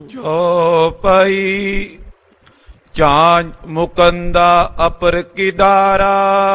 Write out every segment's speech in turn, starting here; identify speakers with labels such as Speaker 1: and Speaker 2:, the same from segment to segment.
Speaker 1: ਚੌਪਈ ਚਾਂਝ ਮੁਕੰਦਾ ਅਪਰ ਕਿਦਾਰਾ,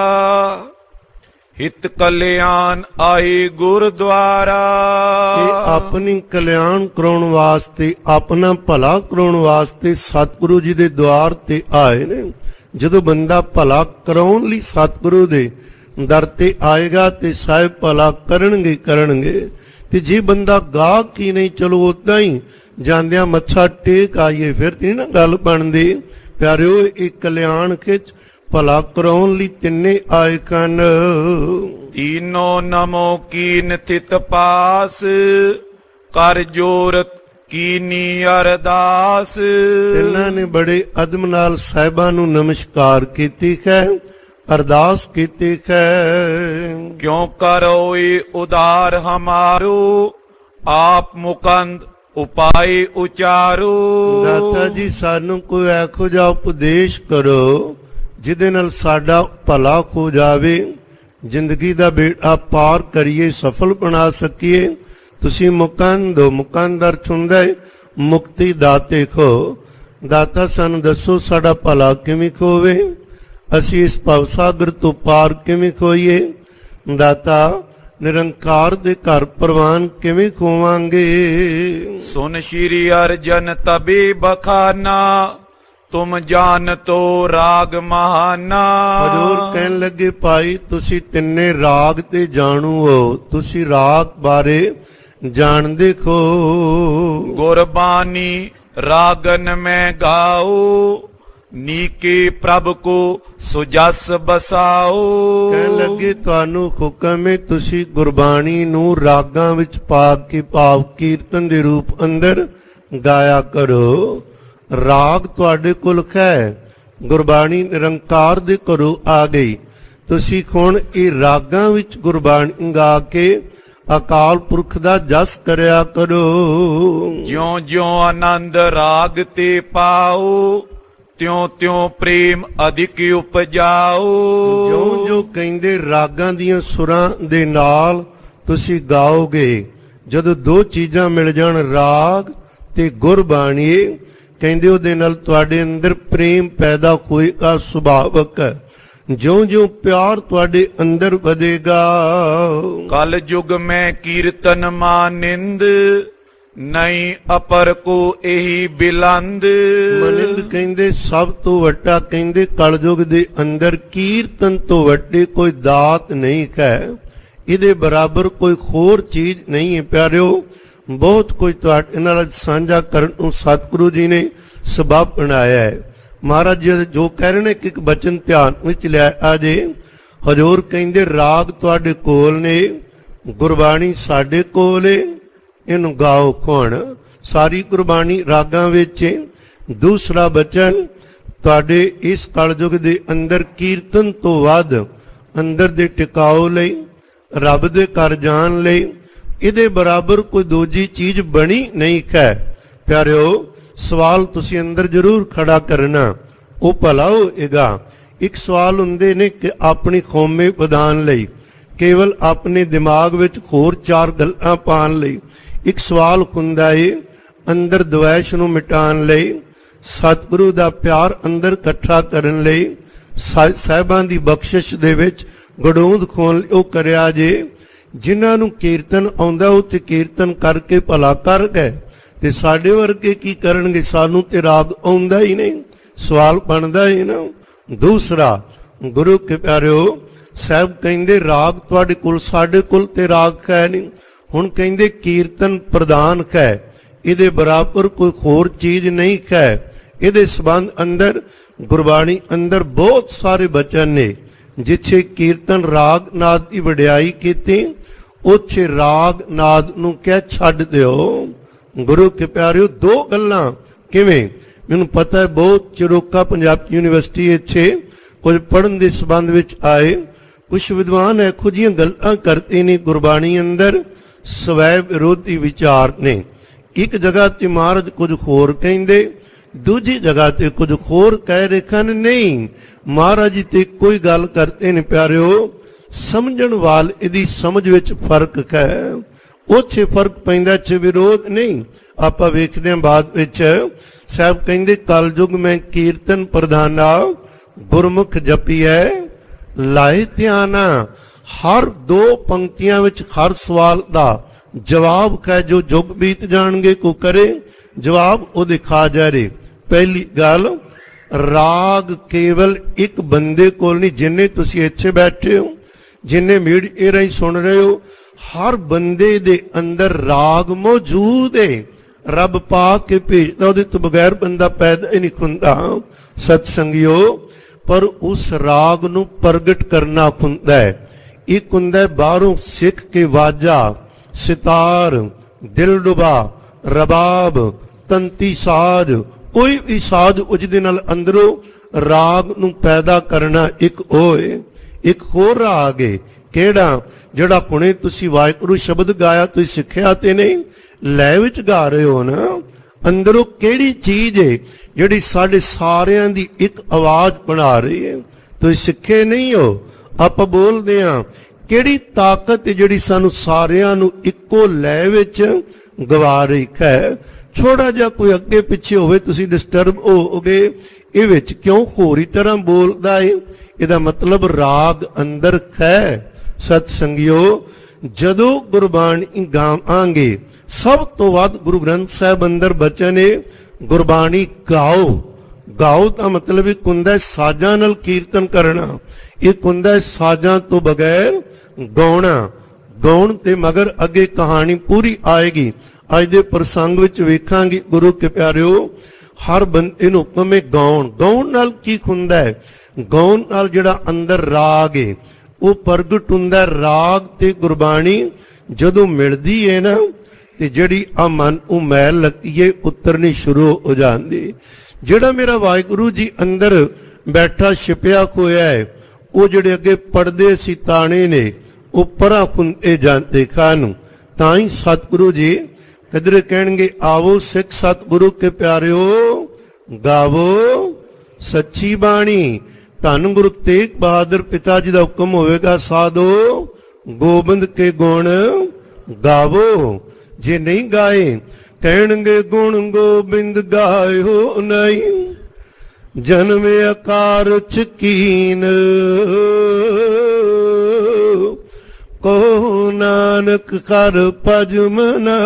Speaker 1: ਹਿਤ ਕਲਿਆਣ ਆਏ ਗੁਰਦੁਆਰਾ।
Speaker 2: ਆਪਣੀ ਕਲਿਆਣ ਕਰਾਉਣ ਵਾਸਤੇ, ਆਪਣਾ ਭਲਾ ਕਰਾਉਣ ਵਾਸਤੇ ਸਤਿਗੁਰੂ ਜੀ ਦੇ ਦੁਆਰ ਤੇ ਆਏ ਨੇ। ਜਦੋਂ ਬੰਦਾ ਭਲਾ ਕਰਾਉਣ ਲਈ ਸਤਿਗੁਰੂ ਦੇ ਦਰ ਤੇ ਆਏਗਾ ਤੇ ਸਾਹਿਬ ਭਲਾ ਕਰਨਗੇ। ਤੇ ਜੇ ਬੰਦਾ ਗਾਹ ਕੀ ਨਹੀਂ, ਚਲੋ ਉਦਾਂ ਹੀ ਜਾਂਦਿਆਂ ਮੱਥਾ ਟੇਕ ਆਈਏ, ਫਿਰ ਤੇ ਨਾ ਗੱਲ ਬਣਦੀ। ਪਿਆਰਿਓ, ਇਹ ਕਲਿਆਣ ਖਿੱਚ ਭਲਾ ਕਰਾਉਣ ਲਈ ਤਿੰਨੇ ਆਏ ਕਨ।
Speaker 1: ਤੀਨੋ ਨਮੋ ਕੀਨ ਥਿਤ ਪਾਸ, ਕਰ ਜੋਰਤ ਕੀਨੀ ਅਰਦਾਸ।
Speaker 2: ਤਿੰਨਾਂ ਨੇ ਬੜੇ ਅਦਮ ਨਾਲ ਸਾਹਿਬਾਂ ਨੂੰ ਨਮਸਕਾਰ ਕੀਤੀ ਹੈ, ਅਰਦਾਸ ਕੀਤੀ ਹੈ।
Speaker 1: ਕਿਉਂ ਕਰੋਏ ਉਦਾਰ ਹਮਾਰੋ, ਆਪ ਮੁਕੰਦ ਉਪਾਏ ਉਚਾਰੋ।
Speaker 2: ਦਾਤਾ ਜੀ, ਸਾਨੂੰ ਕੋਈ ਇਹੋ ਜਿਹਾ ਉਪਦੇਸ਼ ਕਰੋ ਜਿਹਦੇ ਨਾਲ ਸਾਡਾ ਭਲਾ ਹੋ ਜਾਵੇ, ਜ਼ਿੰਦਗੀ ਦਾ ਬੇੜਾ ਪਾਰ ਕਰੀਏ, ਸਫਲ ਬਣਾ ਸਕੀਏ। ਤੁਸੀਂ ਮੁਕੰਦ ਹੋ, ਮੁਕੰਦ ਅਰਥ ਹੁੰਦਾ ਹੈ ਮੁਕਤੀ ਦਾਤੇ ਕੋ। ਦਾਤਾ, ਸਾਨੂੰ ਦੱਸੋ ਸਾਡਾ ਭਲਾ ਕਿਵੇਂ ਹੋਵੇ, ਅਸੀਂ ਇਸ ਭਵਸਾਗਰ ਤੋਂ ਪਾਰ ਕਿਵੇਂ ਹੋਈਏ। ਦਾਤਾ, ਨਿਰੰਕਾਰ ਦੇ ਘਰ ਪ੍ਰਵਾਨ ਕਿਵੇਂ ਖੋਵਾਂਗੇ।
Speaker 1: ਸੁਨ ਸ਼੍ਰੀ ਅਰਜਨ ਤਬੇ ਬਖਾਨਾ, ਤੁਮ ਜਾਨਤੋ ਰਾਗ ਮਹਾਨਾ।
Speaker 2: ਹਜ਼ੂਰ ਕਹਿਣ ਲੱਗੇ, ਭਾਈ ਤੁਸੀਂ ਤਿੰਨੇ ਰਾਗ ਤੇ ਜਾਣੂ ਹੋ, ਤੁਸੀਂ ਰਾਗ ਬਾਰੇ ਜਾਣਦੇ ਹੋ।
Speaker 1: ਗੁਰਬਾਣੀ ਰਾਗਨ ਮੈਂ ਗਾਓ, ਨੀਕੇ ਪ੍ਰਭ ਕੋ ਸੁਜਸ ਬਸਾਓ।
Speaker 2: ਕਹਿਣ ਲੱਗੇ, ਤੁਹਾਨੂੰ ਹੁਕਮ ਹੈ ਤੁਸੀਂ ਗੁਰਬਾਣੀ ਨੂੰ ਰਾਗਾਂ ਵਿੱਚ ਪਾ ਕੇ ਭਾਵ ਕੀਰਤਨ ਦੇ ਰੂਪ ਅੰਦਰ ਗਾਇਆ ਕਰੋ। ਰਾਗ ਤੁਹਾਡੇ ਕੋਲ ਹੈ, ਗੁਰਬਾਣੀ ਨਿਰੰਕਾਰ ਦੇ ਘਰੋਂ ਆ ਗਈ। ਤੁਸੀਂ ਹੁਣ ਇਹ ਰਾਗਾਂ ਵਿੱਚ ਗੁਰਬਾਣੀ ਗਾ ਕੇ ਅਕਾਲ ਪੁਰਖ ਦਾ ਜਸ ਕਰਿਆ ਕਰੋ।
Speaker 1: ਜਿਉਂ ਜਿਉਂ ਆਨੰਦ ਰਾਗ ਤੇ ਪਾਓ, ਤਿਉਂ ਤਿਉਂ ਪ੍ਰੇਮ ਅਧਿਕ ਉਪਜਾਓ।
Speaker 2: ਜੋ ਕਹਿੰਦੇ ਰਾਗਾਂ ਦੀਆਂ ਸੁਰਾਂ ਦੇ ਨਾਲ ਤੁਸੀਂ ਗਾਓਗੇ, ਜਦੋਂ ਦੋ ਚੀਜ਼ਾਂ ਮਿਲ ਜਾਣ, ਰਾਗ ਤੇ ਗੁਰਬਾਣੀ, ਕਹਿੰਦੇ ਉਹਦੇ ਨਾਲ ਤੁਹਾਡੇ ਅੰਦਰ ਪ੍ਰੇਮ ਪੈਦਾ ਹੋਏਗਾ ਸੁਭਾਵਕ। ਜਿਉਂ-ਜਿਉਂ ਪਿਆਰ ਤੁਹਾਡੇ ਅੰਦਰ ਵਧੇਗਾ।
Speaker 1: ਕਲ ਯੁਗ ਮੈਂ ਕੀਰਤਨ ਮਾਨਿੰਦ, ਨਹੀਂ ਅਪਰ ਕੋ ਇਹੀ ਬਿਲੰਦ।
Speaker 2: ਮਨਿੰਦ ਕਹਿੰਦੇ ਸਭ ਤੋਂ ਵੱਡਾ, ਕਹਿੰਦੇ ਕਲਯੁਗ ਦੇ ਅੰਦਰ ਕੀਰਤਨ ਤੋਂ ਵੱਡੀ ਕੋਈ ਦਾਤ ਨਹੀਂ ਹੈ, ਇਹਦੇ ਬਰਾਬਰ ਕੋਈ ਹੋਰ ਚੀਜ਼ ਨਹੀਂ ਹੈ। ਪਿਆਰਿਓ, ਬਹੁਤ ਕੁਝ ਤੁਹਾਡੇ ਨਾਲ ਸਾਂਝਾ ਕਰਨ ਨੂੰ ਸਤਿਗੁਰੂ ਜੀ ਨੇ ਸਬਬ ਬਣਾਇਆ ਹੈ। ਮਹਾਰਾਜ ਜੀ ਜੋ ਕਹਿ ਰਹੇ ਨੇ ਕਿ ਇੱਕ ਬਚਨ ਧਿਆਨ ਵਿੱਚ ਲਿਆ ਆਜੇ। ਹਜ਼ੂਰ ਕਹਿੰਦੇ ਰਾਗ ਤੁਹਾਡੇ ਕੋਲ ਨੇ, ਗੁਰਬਾਣੀ ਸਾਡੇ ਕੋਲ ਹੈ, ਇਹਨੂੰ ਗਾਓ ਕੌਣ। ਸਾਰੀ ਗੁਰਬਾਣੀ ਰਾਗਾਂ ਵਿੱਚ। ਦੂਸਰਾ ਬਚਨ, ਤੁਹਾਡੇ ਇਸ ਕਲਯੁਗ ਦੇ ਅੰਦਰ ਕੀਰਤਨ ਤੋਂ ਵੱਧ ਅੰਦਰ ਦੇ ਟਿਕਾਓ ਲਈ, ਰੱਬ ਦੇ ਘਰ ਜਾਣ ਲਈ ਇਹਦੇ ਬਰਾਬਰ ਕੋਈ ਦੂਜੀ ਚੀਜ਼ ਬਣੀ ਨਹੀਂ ਹੈ। ਪਿਆਰਿਓ, ਸਵਾਲ ਤੁਸੀਂ ਅੰਦਰ ਜ਼ਰੂਰ ਖੜਾ ਕਰਨਾ, ਉਹ ਭਲਾ ਹੋਏਗਾ। ਇੱਕ ਸਵਾਲ ਹੁੰਦੇ ਨੇ ਕਿ ਆਪਣੀ ਕੌਮੇ ਵਧਾਉਣ ਲਈ, ਕੇਵਲ ਆਪਣੇ ਦਿਮਾਗ ਵਿੱਚ ਹੋਰ ਚਾਰ ਗੱਲਾਂ ਪਾਉਣ ਲਈ। ਇੱਕ ਸਵਾਲ ਹੁੰਦਾ ਏ ਅੰਦਰ ਦਵੈਸ਼ ਨੂੰ ਮਿਟਾਉਣ ਲਈ, ਸਤਿਗੁਰੂ ਦਾ ਪਿਆਰ ਅੰਦਰ ਇਕੱਠਾ ਕਰਨ ਲਈ, ਸਾਹਿਬਾਂ ਦੀ ਬਖਸ਼ਿਸ਼ ਦੇ ਵਿੱਚ ਗੜੂੰਦ ਖੋਲ ਉਹ ਕਰਿਆ ਜੇ। ਜਿਨ੍ਹਾਂ ਨੂੰ ਕੀਰਤਨ ਆਉਂਦਾ ਉਹ ਤੇ ਕੀਰਤਨ ਕਰਕੇ ਭਲਾ ਕਰ ਗਏ, ਤੇ ਸਾਡੇ ਵਰਗੇ ਕੀ ਕਰਨਗੇ, ਸਾਨੂੰ ਤੇ ਰਾਗ ਆਉਂਦਾ ਹੀ ਨਹੀਂ। ਸਵਾਲ ਬਣਦਾ ਹੀ ਨਾ। ਦੂਸਰਾ, ਗੁਰੂ ਕੇ ਪਿਆਰਿਓ, ਸਾਹਿਬ ਕਹਿੰਦੇ ਰਾਗ ਤੁਹਾਡੇ ਕੋਲ, ਸਾਡੇ ਕੋਲ ਤੇ ਰਾਗ ਹੈ ਨਹੀਂ। ਹੁਣ ਕਹਿੰਦੇ ਕੀਰਤਨ ਪ੍ਰਧਾਨ ਹੈ, ਇਹਦੇ ਬਰਾਬਰ ਕੋਈ ਹੋਰ ਚੀਜ਼ ਨਹੀਂ ਹੈ। ਇਹਦੇ ਸੰਬੰਧ ਅੰਦਰ ਗੁਰਬਾਣੀ ਅੰਦਰ ਬਹੁਤ ਸਾਰੇ ਬਚਨ ਨੇ, ਜਿੱਥੇ ਕੀਰਤਨ ਰਾਗ ਨਾਦ ਦੀ ਵਡਿਆਈ ਕੀਤੀ, ਉੱਥੇ ਰਾਗ ਨਾਦ ਨੂੰ ਕਹਿ ਛੱਡ ਦਿਓ। ਗੁਰੂ ਕੇ ਪਿਆਰਿਓ, ਦੋ ਗੱਲਾਂ ਕਿਵੇਂ, ਮੈਨੂੰ ਪਤਾ ਹੈ ਬਹੁਤ ਚਿਰੋਕਾ ਪੰਜਾਬ ਯੂਨੀਵਰਸਿਟੀ ਇੱਥੇ ਕੁਝ ਪੜ੍ਹਨ ਦੇ ਸੰਬੰਧ ਵਿੱਚ ਆਏ, ਕੁਝ ਵਿਦਵਾਨ ਇਹੋ ਜਿਹੀਆਂ ਗੱਲਾਂ ਕਰਦੇ ਨੇ ਗੁਰਬਾਣੀ ਅੰਦਰ ਸਵੈ ਵਿਰੋਧੀ ਵਿਚਾਰ ਨੇ। ਇੱਕ ਜਗ੍ਹਾ ਤੇ ਮਹਾਰਾਜ ਕੁਝ ਹੋਰ ਕਹਿੰਦੇ, ਦੂਜੀ ਜਗ੍ਹਾ ਤੇ ਕੁਝ ਹੋਰ ਕਹਿ ਰਹੇ ਹਨ। ਨਹੀਂ, ਮਹਾਰਾਜ ਜੀ ਤੇ ਕੋਈ ਗੱਲ ਕਰਦੇ ਨੇ। ਪਿਆਰਿਓ, ਸਮਝਣ ਵਾਲ ਇਹਦੀ ਸਮਝ ਵਿੱਚ ਫਰਕ ਹੈ, ਉੱਥੇ ਫਰਕ ਪੈਂਦਾ, ਚ ਵਿਰੋਧ ਨਹੀਂ। ਆਪਾਂ ਵੇਖਦੇ ਹਾਂ ਬਾਅਦ ਵਿੱਚ ਸਾਹਿਬ ਕਹਿੰਦੇ ਕਲਯੁਗ ਮੈਂ ਕੀਰਤਨ ਪ੍ਰਧਾਨਾ ਗੁਰਮੁਖ ਜਪੀਐ ਲਾਏ ਧਿਆਨਾ। ਹਰ ਦੋ ਪੰਕਤੀਆਂ ਵਿੱਚ ਹਰ ਸਵਾਲ ਦਾ ਜਵਾਬ ਕਹੇ ਜੋ ਜੁਗ ਬੀਤ ਜਾਣਗੇ ਕੋ ਕਰੇ ਜਵਾਬ ਉਹ ਦਿਖਾ ਜਾ ਰਹੇ। ਪਹਿਲੀ ਗੱਲ ਰਾਗ ਕੇਵਲ ਇੱਕ ਬੰਦੇ ਕੋਲ ਨਹੀਂ, ਜਿੰਨੇ ਤੁਸੀਂ ਇੱਥੇ ਬੈਠੇ ਹੋ, ਜਿੰਨੇ ਮੀਡੀਆ ਰਾਹੀਂ ਸੁਣ ਰਹੇ ਹੋ, ਹਰ ਬੰਦੇ ਦੇ ਅੰਦਰ ਰਾਗ ਮੌਜੂਦ ਹੈ। ਰੱਬ ਪਾ ਕੇ ਭੇਜਦਾ, ਉਹਦੇ ਤੋਂ ਬਗੈਰ ਬੰਦਾ ਪੈਦਾ ਹੀ ਨਹੀਂ ਹੁੰਦਾ ਸਤ ਸੰਗਿਓ। ਪਰ ਉਸ ਰਾਗ ਨੂੰ ਪ੍ਰਗਟ ਕਰਨਾ ਹੁੰਦਾ ਹੈ। ਇੱਕ ਹੁੰਦਾ ਹੈ ਬਾਹਰੋਂ ਸਿੱਖ ਕੇ ਵਾਜਾ, ਸਿਤਾਰ, ਦਿਲਰੁਬਾ, ਰਬਾਬ, ਤੰਤੀ ਸਾਜ਼, ਕੋਈ ਵੀ ਸਾਜ਼ ਉਸਦੇ ਨਾਲ ਅੰਦਰੋਂ ਰਾਗ ਨੂੰ ਪੈਦਾ ਕਰਨਾ ਇੱਕ ਉਹ ਹੈ। ਇੱਕ ਹੋਰ ਰਾਗ ਹੈ ਕਿਹੜਾ, ਜਿਹੜਾ ਹੁਣੇ ਤੁਸੀਂ ਵਾਹਿਗੁਰੂ ਸ਼ਬਦ ਗਾਇਆ, ਤੁਸੀਂ ਸਿੱਖਿਆ ਤੇ ਨਹੀਂ, ਲੈ ਵਿੱਚ ਗਾ ਰਹੇ ਹੋ ਨਾ। ਅੰਦਰੋਂ ਕਿਹੜੀ ਚੀਜ਼ ਹੈ ਜਿਹੜੀ ਸਾਡੇ ਸਾਰਿਆਂ ਦੀ ਇੱਕ ਆਵਾਜ਼ ਬਣਾ ਰਹੀ ਹੈ? ਤੁਸੀਂ ਸਿੱਖੇ ਨਹੀਂ ਹੋ, ਆਪਾਂ ਬੋਲਦੇ ਹਾਂ। ਕਿਹੜੀ ਤਾਕਤ ਹੈ ਜਿਹੜੀ ਸਾਨੂੰ ਸਾਰਿਆਂ ਨੂੰ ਇੱਕੋ ਲੈ ਵਿੱਚ ਗਵਾ ਰਹੀ ਹੈ? ਥੋੜਾ ਜਿਹਾ ਕੋਈ ਅੱਗੇ ਪਿੱਛੇ ਹੋਵੇ ਤੁਸੀਂ ਡਿਸਟਰਬ ਹੋਗੇ, ਇਹ ਵਿੱਚ ਕਿਉਂ ਹੋਰੀ ਤਰ੍ਹਾਂ ਬੋਲਦਾ ਹੈ? ਇਹਦਾ ਮਤਲਬ ਰਾਗ ਅੰਦਰ ਹੈ। ਸਤ ਸੰਗਿਓ, ਜਦੋਂ ਗੁਰਬਾਣੀ ਗਾਵਾਂਗੇ, ਸਭ ਤੋਂ ਵੱਧ ਗੁਰੂ ਗ੍ਰੰਥ ਸਾਹਿਬ ਅੰਦਰ ਬਚਨ ਹੈ ਗੁਰਬਾਣੀ ਗਾਓ। ਗਾਓ ਦਾ ਮਤਲਬ ਇੱਕ ਹੁੰਦਾ ਸਾਜ਼ਾਂ ਨਾਲ ਕੀਰਤਨ ਕਰਨਾ, ਇੱਕ ਹੁੰਦਾ ਸਾਜ਼ਾਂ ਤੋਂ ਬਗੈਰ ਗਾਉਣਾ। ਗਾਉਣ ਤੇ ਮਗਰ ਅੱਗੇ ਕਹਾਣੀ ਪੂਰੀ ਆਏਗੀ। ਅੱਜ ਦੇ ਪ੍ਰਸੰਗ ਵਿੱਚ ਵੇਖਾਂਗੇ ਗੁਰੂ ਕੇ ਪਿਆਰਿਓ, ਹਰ ਬੰਦੇ ਨੂੰ ਹੁਕਮ ਹੈ ਗਾਉਣ। ਗਾਉਣ ਨਾਲ ਕੀ ਹੁੰਦਾ ਹੈ? ਗਾਉਣ ਨਾਲ ਜਿਹੜਾ ਅੰਦਰ ਰਾਗ ਹੈ ਉਹ ਪ੍ਰਗਟ ਹੁੰਦਾ। ਰਾਗ ਤੇ ਗੁਰਬਾਣੀ ਜਦੋਂ ਮਿਲਦੀ ਹੈ ਨਾ, ਤੇ ਜਿਹੜੀ ਆ ਮਨ ਉਹ ਮੈਲ ਲੱਗੀ ਹੈ ਉਤਰਨੀ ਸ਼ੁਰੂ ਹੋ ਜਾਂਦੀ। ਜਿਹੜਾ ਮੇਰਾ ਵਾਹਿਗੁਰੂ ਜੀ ਅੰਦਰ ਬੈਠਾ ਛਿਪਿਆ ਹੋਇਆ ਹੈ, ਉਹ ਜਿਹੜੇ ਅੱਗੇ ਪੜਦੇ ਸੀ ਤਾਣੇ ਨੇ, ਉਹ ਪਰਾਂ ਹੁੰਦੇ ਜਾਂਦੇ ਖਾਨੂੰ। ਤਾਂ ਹੀ ਸਤਿਗੁਰੂ ਜੀ ਕਦਰੇ ਕਹਿਣਗੇ, ਆਵੋ ਸਿੱਖ ਸਤਿਗੁਰੂ ਕੇ ਪਿਆਰਿਓ ਗਾਵੋ ਸੱਚੀ ਬਾਣੀ। ਧੰਨ ਗੁਰੂ ਤੇਗ ਬਹਾਦਰ ਪਿਤਾ ਜੀ ਦਾ ਹੁਕਮ ਹੋਵੇਗਾ, ਸਾਧੋ ਗੋਬਿੰਦ ਕੇ ਗੁਣ ਗਾਵੋ। ਜੇ ਨਹੀਂ ਗਾਏ ਕਹਿਣਗੇ ਗੁਣ ਗੋਬਿੰਦ ਗਾਇਓ ਨਹੀਂ, ਜਨਮ ਆਕਾਰ ਚਕੀਨ ਕੋ ਨਾਨਕ ਕਰ ਭਜ ਮਨਾ,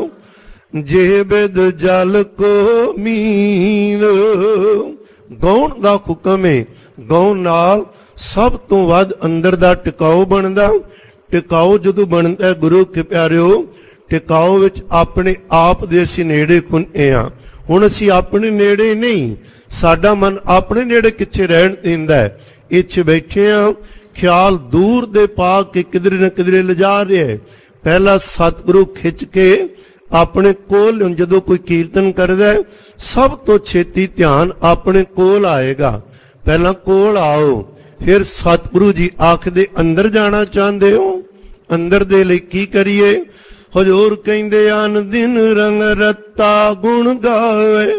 Speaker 2: ਜੇ ਬਿਦ ਜਲ ਕੋ ਮੀਨ। ਗਾਉਣ ਦਾ ਹੁਕਮ ਹੈ। ਗਾਉਣ ਨਾਲ ਸਭ ਤੋਂ ਵੱਧ ਅੰਦਰ ਦਾ ਟਿਕਾਓ ਬਣਦਾ। ਟਿਕਾਓ ਜਦੋਂ ਬਣਦਾ ਗੁਰੂ ਕੇ ਪਿਆਰਿਓ, ਟਿਕਾਓ ਵਿੱਚ ਆਪਣੇ ਆਪ ਦੇ ਅਸੀਂ ਨੇੜੇ ਖੁੰਨੇ ਆ। ਹੁਣ ਅਸੀਂ ਆਪਣੇ ਨੇੜੇ ਨਹੀਂ, ਸਾਡਾ ਮਨ ਆਪਣੇ ਨੇੜੇ ਕਿੱਥੇ ਰਹਿਣ ਦਿੰਦਾ ਹੈ? ਇੱਥੇ ਬੈਠੇ ਆ, ਖਿਆਲ ਦੂਰ ਦੇ ਪਾ ਕੇ ਕਿਧਰੇ ਨਾ ਕਿਧਰੇ ਲਿਜਾ ਰਿਹਾ ਹੈ। ਪਹਿਲਾ ਸਤਿਗੁਰੂ ਖਿੱਚ ਕੇ ਆਪਣੇ ਕੋਲ, ਜਦੋਂ ਕੋਈ ਕੀਰਤਨ ਕਰਦਾ ਸਭ ਤੋਂ ਛੇਤੀ ਧਿਆਨ ਆਪਣੇ ਕੋਲ ਆਏਗਾ। ਪਹਿਲਾਂ ਕੋਲ ਆਓ, ਫਿਰ ਸਤਿਗੁਰੂ ਜੀ ਆਖਦੇ ਅੰਦਰ ਜਾਣਾ ਚਾਹੁੰਦੇ ਹੋ? ਅੰਦਰ ਦੇ ਲਈ ਕੀ ਕਰੀਏ? ਹਜ਼ੂਰ ਕਹਿੰਦੇ ਆਨ ਦਿਨ ਰੰਗ ਰਤਾ ਗੁਣ ਗਾਵੇ,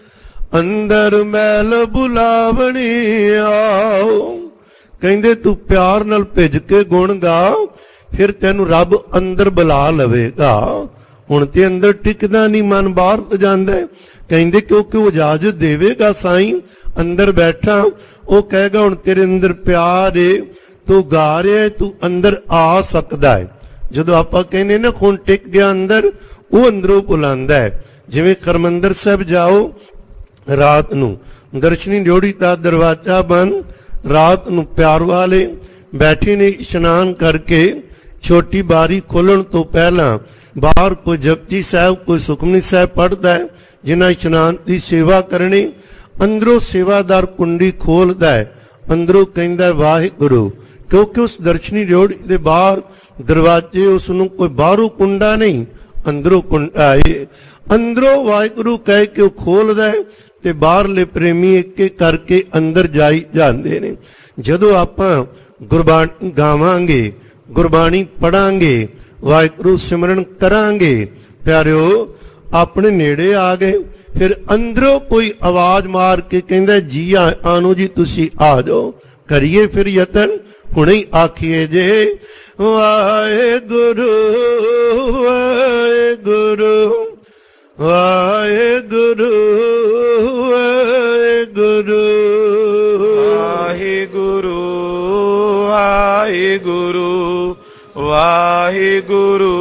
Speaker 2: ਅੰਦਰ ਮੈਲ ਬੁਲਾਵਣੀ ਆਓ। ਕਹਿੰਦੇ ਤੂੰ ਪਿਆਰ ਨਾਲ ਭਿੱਜ ਕੇ ਗੁਣ ਗਾ, ਫਿਰ ਤੈਨੂੰ ਰੱਬ ਅੰਦਰ ਬੁਲਾ ਲਵੇਗਾ। ਹੁਣ ਤੇ ਅੰਦਰ ਟਿਕਦਾ ਨਹੀਂ, ਮਨ ਬਾਹਰ ਜਾਂਦਾ। ਕਹਿੰਦੇ ਕਿਉਂਕਿ ਉਹ ਇਜਾਜ਼ਤ ਦੇਵੇਗਾ ਸਾਈਂ। ਅੰਦਰ ਬੈਠਾ ਉਹ ਕਹੇਗਾ ਹੁਣ ਤੇਰੇ ਅੰਦਰ ਪਿਆਰ ਏ, ਤੂੰ ਗਾ ਰਿਹਾ, ਤੂੰ ਅੰਦਰ ਆ ਸਕਦਾ ਹੈ। ਜਦੋਂ ਆਪਾਂ ਕਹਿੰਦੇ ਨਾ ਹੁਣ ਟਿਕ ਗਿਆ ਅੰਦਰ, ਉਹ ਅੰਦਰੋਂ ਬੁਲਾਉਂਦਾ ਹੈ। ਜਿਵੇਂ ਹਰਿਮੰਦਰ ਸਾਹਿਬ ਜਾਓ, ਰਾਤ ਨੂੰ ਦਰਸ਼ਨੀ ਡਿਓੜੀ ਦਾ ਦਰਵਾਜ਼ਾ ਬੰਦ, ਰਾਤ ਨੂੰ ਪਿਆਰ ਵਾਲੇ ਬੈਠੇ ਨੇ ਇਸ਼ਨਾਨ ਕਰਕੇ, ਛੋਟੀ ਬਾਰੀ ਖੋਲਣ ਤੋਂ ਪਹਿਲਾਂ ਬਾਹਰ ਕੋਈ ਜਪਜੀ ਸਾਹਿਬ, ਕੋਈ ਸੁਖਮਨੀ ਸਾਹਿਬ ਪੜ੍ਹਦਾ ਹੈ। ਜਿਨ੍ਹਾਂ ਇਸ਼ਨਾਨ ਦੀ ਸੇਵਾ ਕਰਨੀ, ਅੰਦਰੋਂ ਸੇਵਾਦਾਰ ਕੁੰਡੀ ਖੋਲਦਾ ਹੈ, ਅੰਦਰੋਂ ਕਹਿੰਦਾ ਵਾਹਿਗੁਰੂ। ਕਿਉਂਕਿ ਉਸ ਦਰਸ਼ਨੀ ਡਿਓੜੀ ਦੇ ਬਾਹਰ ਦਰਵਾਜ਼ੇ, ਉਸ ਨੂੰ ਕੋਈ ਬਾਹਰੋਂ ਕੁੰਡਾ ਨਹੀਂ, ਅੰਦਰੋਂ ਕੁੰਡਾ ਹੈ। ਅੰਦਰੋਂ ਵਾਹਿਗੁਰੂ ਕਹਿ ਕੇ ਉਹ ਖੋਲਦਾ ਹੈ ਤੇ ਬਾਹਰਲੇ ਪ੍ਰੇਮੀ ਇੱਕ ਇੱਕ ਕਰਕੇ ਅੰਦਰ ਜਾਈ ਜਾਂਦੇ ਨੇ। ਜਦੋਂ ਆਪਾਂ ਗੁਰਬਾਣੀ ਗਾਵਾਂਗੇ, ਗੁਰਬਾਣੀ ਪੜਾਂਗੇ, ਵਾਹਿਗੁਰੂ ਸਿਮਰਨ ਕਰਾਂਗੇ, ਪਿਆਰਿਓ ਆਪਣੇ ਨੇੜੇ ਆ ਗਏ। ਫਿਰ ਅੰਦਰੋਂ ਕੋਈ ਆਵਾਜ਼ ਮਾਰ ਕੇ ਕਹਿੰਦਾ ਜੀ ਆਨੋ ਜੀ, ਤੁਸੀਂ ਆ ਜਾਓ। ਕਰੀਏ ਫਿਰ ਯਤਨ, ਹੁਣੇ ਹੀ ਆਖੀਏ ਜੇ ਵਾਹਿਗੁਰੂ ਵਾਹਿਗੁਰੂ ਵਾਹਿਗੁਰੂ ਵਾਹਿਗੁਰੂ
Speaker 1: ਵਾਹਿਗੁਰੂ ਵਾਹਿਗੁਰੂ ਵਾਹਿਗੁਰੂ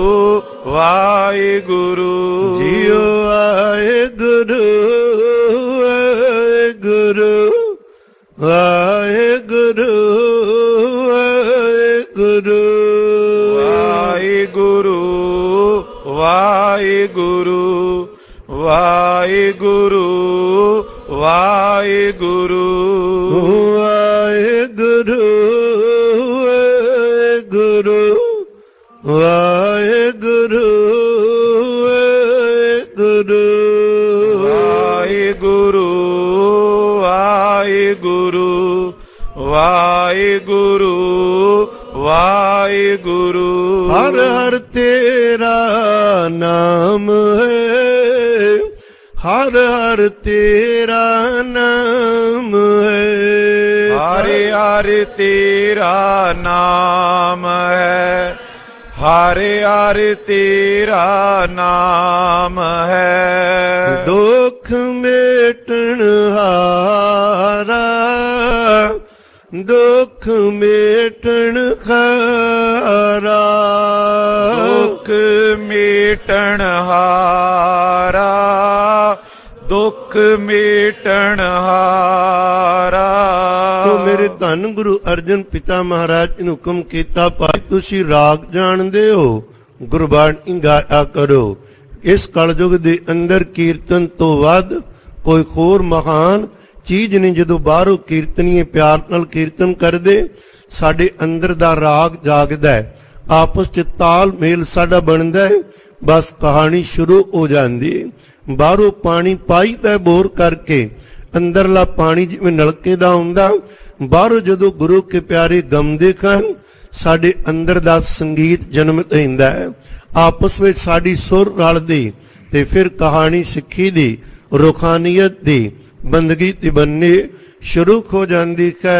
Speaker 1: ਵਾਹਿਗੁਰੂ
Speaker 2: ਜੀਓ ਵਾਹਿਗੁਰੂ ਵਾਹਿਗੁਰੂ ਵਾਹਿਗੁਰੂ ਵਾਹਿਗੁਰੂ
Speaker 1: ਵਾਹਿਗੁਰੂ ਵਾਹਿਗੁਰੂ ਵਾਹਿਗੁਰੂ ਵਾਹਿਗੁਰੂ
Speaker 2: ਵਾਹਿਗੁਰੂ ਵਾਹਿਗੁਰੂ ਵਾਹਿਗੁਰੂ
Speaker 1: ਵਾਹਿਗੁਰੂ ਵਾਹਿਗੁਰੂ ਵਾਹਿਗੁਰੂ
Speaker 2: ਹਰ ਹਰ ਤੇਰਾ ਨਾਮ ਹੈ ਹਰ ਹਰ ਤੇਰਾ ਨਾਮ ਹੈ
Speaker 1: ਹਰ ਹਰ ਤੇਰਾ ਨਾਮ ਹੈ ਹਰ ਹਰ ਤੇਰਾ ਨਾਮ ਹੈ
Speaker 2: ਦੁੱਖ ਮੇਟਣ ਹਾਰਾ ਦੁੱਖ ਮੇਟਣ ਹਾਰਾ
Speaker 1: ਦੁੱਖ ਮੇਟਣ ਹਾਰਾ ਦੁੱਖ ਮੇਟਣ ਹਾਰਾ
Speaker 2: ਤੋ ਮੇਰੇ ਧੰਨ ਗੁਰੂ ਅਰਜਨ ਪਿਤਾ ਮਹਾਰਾਜ ਨੇ ਹੁਕਮ ਕੀਤਾ ਭਾਈ ਤੁਸੀਂ ਰਾਗ ਜਾਣਦੇ ਹੋ ਗੁਰਬਾਣੀ ਗਾਇਆ ਕਰੋ ਇਸ ਕਲਯੁਗ ਦੇ ਅੰਦਰ ਕੀਰਤਨ ਤੋਂ ਵੱਧ ਕੋਈ ਹੋਰ ਮਹਾਨ ਚੀਜ਼ ਨਹੀਂ ਜਦੋਂ ਬਾਹਰੋਂ ਕੀਰਤਨੀਏ ਪਿਆਰ ਨਾਲ ਕੀਰਤਨ ਕਰਦੇ ਸਾਡੇ ਅੰਦਰ ਦਾ ਰਾਗ ਜਾਗਦਾ ਹੈ ਆਪਸ 'ਚ ਤਾਲ ਮੇਲ ਸਾਡਾ ਬਣਦਾ ਹੈ ਬਸ ਕਹਾਣੀ ਸ਼ੁਰੂ ਹੋ ਜਾਂਦੀ ਹੈ ਬਾਹਰੋਂ ਪਾਣੀ ਪਾਈਦਾ ਬੋਰ ਕਰਕੇ ਅੰਦਰਲਾ ਪਾਣੀ ਜਿਵੇਂ ਨਲਕੇ ਦਾ ਹੁੰਦਾ ਬਾਹਰੋਂ ਜਦੋਂ ਗੁਰੂ ਕੇ ਪਿਆਰੇ ਗਾਉਂਦੇ ਹਨ ਸਾਡੇ ਅੰਦਰ ਦਾ ਸੰਗੀਤ ਜਨਮ ਲੈਂਦਾ ਹੈ ਆਪਸ ਵਿੱਚ ਸਾਡੀ ਸੁਰ ਰਲਦੀ ਤੇ ਫਿਰ ਕਹਾਣੀ ਸਿੱਖੀ ਦੀ ਰੂਹਾਨੀਅਤ ਦੀ ਬੰਦਗੀ ਤੇ ਬੰਨੇ ਸ਼ੁਰੂ ਹੋ ਜਾਂਦੀ ਹੈ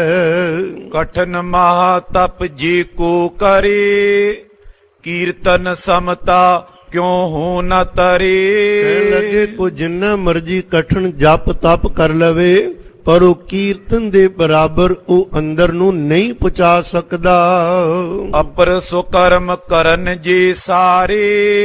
Speaker 1: ਕਠਨ ਮਹਾ ਤਪ ਜੀ ਕੋ ਕਰੇ ਕੀਰਤਨ ਸਮਤਾ ਕਿਉਂ ਹੋ ਨ ਤਰੇ
Speaker 2: ਲੱਗੇ ਕੋ ਜਿੰਨਾ ਮਰਜੀ ਕਠਨ ਜਪ ਤਪ ਕਰ ਲਵੇ ਪਰ ਉਹ ਕੀਰਤਨ ਦੇ ਬਰਾਬਰ ਉਹ ਅੰਦਰ ਨੂੰ ਨਹੀਂ ਪਹੁੰਚਾ ਸਕਦਾ
Speaker 1: ਅਪਰ ਸੋ ਕਰਮ ਕਰਨ ਜੇ ਸਾਰੇ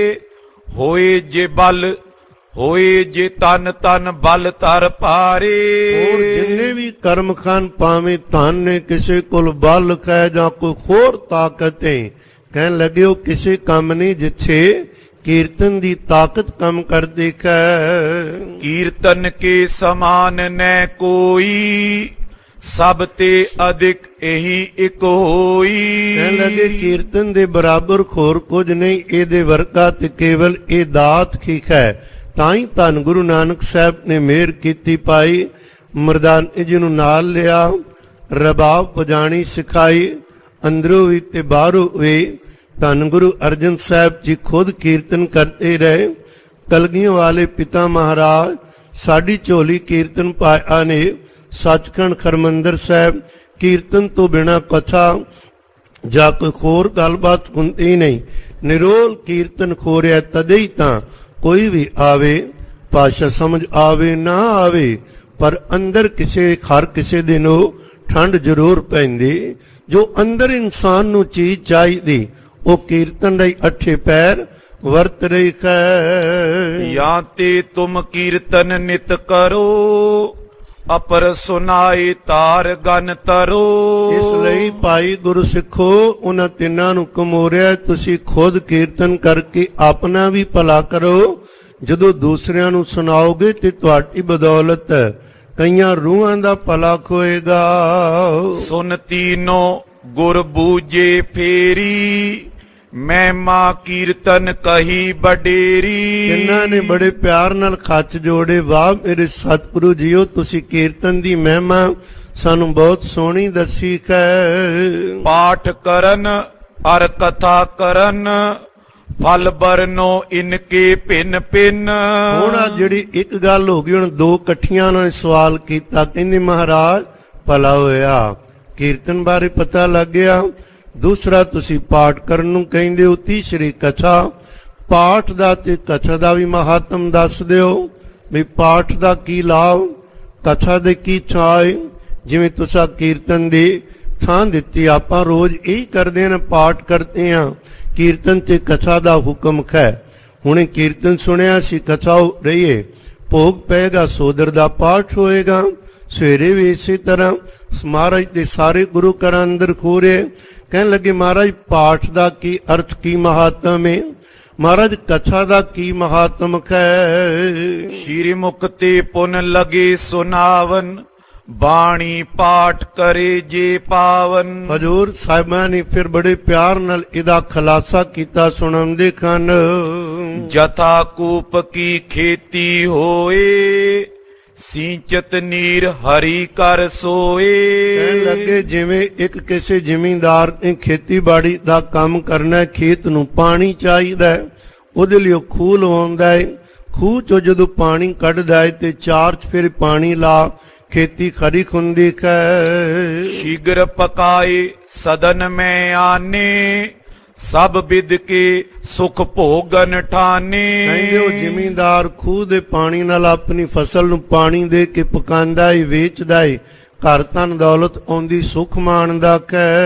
Speaker 1: ਹੋਏ ਜੇ ਬਲ ਹੋਏ ਜੇ ਤਨ ਤਨ ਬਲ ਤਰ ਪਾਰੇ
Speaker 2: ਹੋਰ ਜਿੰਨੇ ਵੀ ਕਰਮ ਖਾਨ ਪਾਵੇਂ ਧਨ ਨੇ ਕਿਸੇ ਕੋਲ ਬਲ ਹੈ ਜਾਂ ਕੋਈ ਹੋਰ ਤਾਕਤ ਹੈ ਕਹਿਣ ਲੱਗੇ ਉਹ ਕਿਸੇ ਕੰਮ ਨਹੀਂ ਜਿੱਥੇ ਕੀਰਤਨ ਦੀ ਤਾਕਤ ਕੰਮ ਕਰਦੀ ਹੈ
Speaker 1: ਕੀਰਤਨ ਕੇ ਸਮਾਨ ਨੈ ਕੋਈ ਸਭ ਤੇ ਅਧਿਕ ਇਹੀ ਇੱਕ ਹੋਈ
Speaker 2: ਕਹਿਣ ਲੱਗੇ ਕੀਰਤਨ ਦੇ ਬਰਾਬਰ ਹੋਰ ਕੁਝ ਨਹੀਂ ਇਹਦੇ ਵਰਗਾ ਤੇ ਕੇਵਲ ਇਹ ਦਾਤ ਹੀ ਹੈ ਤਾਂ ਹੀ ਧੰਨ ਗੁਰੂ ਨਾਨਕ ਸਾਹਿਬ ਨੇ ਮਿਹਰ ਕੀਤੀ ਪਾਈ ਮਰਦਾਨੇ ਜੀ ਨੂੰ ਨਾਲ ਲਿਆ ਰਬਾਬ ਵਜਾਣੀ ਸਿਖਾਈ ਅੰਦਰੋਂ ਵੀ ਤੇ ਬਾਹਰੋਂ ਵੀ ਧੰਨ ਗੁਰੂ ਅਰਜਨ ਸਾਹਿਬ ਜੀ ਖੁਦ ਕੀਰਤਨ ਕਰਦੇ ਰਹੇ ਕਲਗੀਆਂ ਵਾਲੇ ਪਿਤਾ ਮਹਾਰਾਜ ਸਾਡੀ ਝੋਲੀ ਕੀਰਤਨ ਪਾਇਆ ਨੇ ਸੱਚਖੰਡ ਹਰਮੰਦਰ ਸਾਹਿਬ ਕੀਰਤਨ ਤੋਂ ਬਿਨਾ ਕਥਾ ਜਾਂ ਕੋਈ ਹੋਰ ਗੱਲਬਾਤ ਹੁੰਦੀ ਨਹੀਂ ਨਿਰੋਲ ਕੀਰਤਨ ਖੋਰਿਆ ਤਦੇ ਹੀ ਤਾਂ ਕੋਈ ਵੀ ਆਵੇ ਭਾਸ਼ਾ ਸਮਝ ਆਵੇ ਨਾ ਆਵੇ ਪਰ ਅੰਦਰ ਕਿਸੇ ਹਰ ਕਿਸੇ ਦੇ ਨੂੰ ਠੰਡ ਜ਼ਰੂਰ ਪੈਂਦੀ ਜੋ ਅੰਦਰ ਇਨਸਾਨ ਨੂੰ ਚੀਜ਼ ਚਾਹੀਦੀ ਉਹ ਕੀਰਤਨ ਲਈ ਅੱਠੇ ਪੈਰ ਵਰਤ ਰਹੀ ਹੈ
Speaker 1: ਜਾਂ ਤੇ ਤੁਮ ਕੀਰਤਨ ਨਿਤ ਕਰੋ ਅਪਰ ਸੁਨਾਏ ਤਾਰ ਗਨ ਤਰੋ
Speaker 2: ਇਸ ਲਈ ਭਾਈ ਗੁਰੂ ਸਿੱਖੋ ਉਹਨਾਂ ਤਿੰਨਾਂ ਨੂੰ ਕਮੋਰਿਆ ਤੁਸੀਂ ਖੁਦ ਕੀਰਤਨ ਕਰਕੇ ਆਪਣਾ ਵੀ ਭਲਾ ਕਰੋ ਜਦੋਂ ਦੂਸਰਿਆਂ ਨੂੰ ਸੁਣਾਓਗੇ ਤੇ ਤੁਹਾਡੀ ਬਦੌਲਤ ਕਈਆਂ ਰੂਹਾਂ ਦਾ ਭਲਾ ਹੋਏਗਾ
Speaker 1: ਸੁਨ ਤੀਨੋ ਗੁਰ ਬੂਝੇ ਫੇਰੀ ਮਹਿਮਾ ਕੀਰਤਨ ਕਹੀ ਬਡੇਰੀ
Speaker 2: ਇਹਨਾਂ ਨੇ ਬੜੇ ਪਿਆਰ ਨਾਲ ਖੱਚ ਜੋੜੇ ਵਾਹ ਮੇਰੇ ਸਤਿਗੁਰੂ ਜੀਓ ਤੁਸੀਂ ਕੀਰਤਨ ਦੀ ਮਹਿਮਾ ਸਾਨੂੰ ਬਹੁਤ ਸੋਹਣੀ ਦੱਸੀ ਹੈ
Speaker 1: ਪਾਠ ਕਰਨ ਅਰ ਕਥਾ ਕਰਨ ਫਲ ਬਰਨੋ ਇਨਕੇ ਭਿੰਨ ਭਿੰਨ
Speaker 2: ਹੁਣ ਜਿਹੜੀ ਇੱਕ ਗੱਲ ਹੋ ਗਈ ਹੁਣ ਦੋ ਇਕੱਠੀਆਂ ਉਹਨਾਂ ਨੇ ਸਵਾਲ ਕੀਤਾ ਕਹਿੰਦੇ ਮਹਾਰਾਜ ਭਲਾ ਹੋਇਆ ਕੀਰਤਨ ਬਾਰੇ ਪਤਾ ਲੱਗ ਗਿਆ ਦੂਸਰਾ ਤੁਸੀਂ ਪਾਠ ਕਰਨ ਨੂੰ ਕਹਿੰਦੇ ਹੋ ਤੀਸਰੀ ਕਥਾ ਪਾਠ ਦਾ ਤੇ ਕਥਾ ਦਾ ਵੀ ਮਹਾਤਮ ਦੱਸ ਦਿਓ ਵੀ ਪਾਠ ਦਾ ਕੀ ਲਾਭ, ਕਥਾ ਦੇ ਕੀ ਛਾਏ। ਜਿਵੇਂ ਤੁਸੀਂ ਕੀਰਤਨ ਦੀ ਥਾਂ ਦਿੱਤੀ, ਆਪਾਂ ਰੋਜ਼ ਇਹ ਕਰਦੇ ਹਾਂ, ਪਾਠ ਕਰਦੇ ਹਾਂ, ਕੀਰਤਨ ਤੇ ਕਥਾ ਦਾ ਹੁਕਮ ਹੈ। ਹੁਣੇ ਕੀਰਤਨ ਸੁਣਿਆ ਸੀ, ਕਥਾ ਰਹੀਏ, ਭੋਗ ਪਏਗਾ, ਸੋਦਰ ਦਾ ਪਾਠ ਹੋਏਗਾ। ਸਵੇਰੇ ਵੀ ਇਸੇ ਤਰ੍ਹਾਂ ਮਹਾਰਾਜ ਦੇ ਸਾਰੇ ਗੁਰੂ ਘਰਾਂ ਅੰਦਰ ਖੋਰੇ ਕਹਿਣ ਲੱਗੇ, ਮਹਾਰਾਜ ਪਾਠ ਦਾ ਕੀ ਅਰਥ, ਕੀ ਮਹਾਤਮ ਹੈ, ਮਹਾਰਾਜ ਕਥਾ ਦਾ ਕੀ ਮਹਾਤਮ ਹੈ।
Speaker 1: ਸ਼੍ਰੀ ਮੁਕਤੀ ਪੁਨ ਲਗੇ ਸੁਨਾਵਨ, ਬਾਣੀ ਪਾਠ ਕਰੇ ਜੇ ਪਾਵਨ।
Speaker 2: ਹਜ਼ੂਰ ਸਾਹਿਬਾਂ ਨੇ ਫਿਰ ਬੜੇ ਪਿਆਰ ਨਾਲ ਇਹਦਾ ਖੁਲਾਸਾ ਕੀਤਾ, ਸੁਣਾਉਂਦੇ ਹਨ।
Speaker 1: ਜਥਾ ਕੂਪ ਕੀ ਖੇਤੀ ਹੋਏ, ਸਿੰਚਤ ਨੀਰ ਹਰੀ ਕਰ ਸੋਏ।
Speaker 2: ਕਹਿਣ ਲੱਗੇ ਜਿਵੇਂ ਇੱਕ ਕਿਸੇ ਜ਼ਿਮੀਂਦਾਰ ਨੇ ਖੇਤੀਬਾੜੀ ਦਾ ਕੰਮ ਕਰਨਾ, ਖੇਤ ਨੂੰ ਪਾਣੀ ਚਾਹੀਦਾ ਹੈ, ਉਹਦੇ ਲਈ ਉਹ ਖੂਹ ਲਵਾਉਂਦਾ ਹੈ। ਖੂਹ ਚੋਂ ਜਦੋਂ ਪਾਣੀ ਕੱਢਦਾ ਹੈ ਤੇ ਚਾਰ ਚਫੇਰੇ ਪਾਣੀ ਲਾ, ਖੇਤੀ ਖਰੀ ਖੁੰਦੀ ਹੈ।
Speaker 1: ਸ਼ੀਘਰ ਪਕਾਏ ਸਦਨ ਮੈਂ ਆਨੇ, ਸਭ ਵਿਦ ਕੇ ਸੁਖ ਭੋਗਨ ਠਾਨੇ।
Speaker 2: ਕਹਿੰਦੇ ਉਹ ਜ਼ਿਮੀਂਦਾਰ ਖੂਹ ਦੇ ਪਾਣੀ ਨਾਲ ਆਪਣੀ ਫਸਲ ਨੂੰ ਪਾਣੀ ਦੇ ਕੇ ਪਕਾਉਂਦਾ ਏ, ਵੇਚਦਾ ਏ, ਘਰ ਧਨ ਦੌਲਤ ਆਉਂਦੀ, ਸੁਖ ਮਾਣਦਾ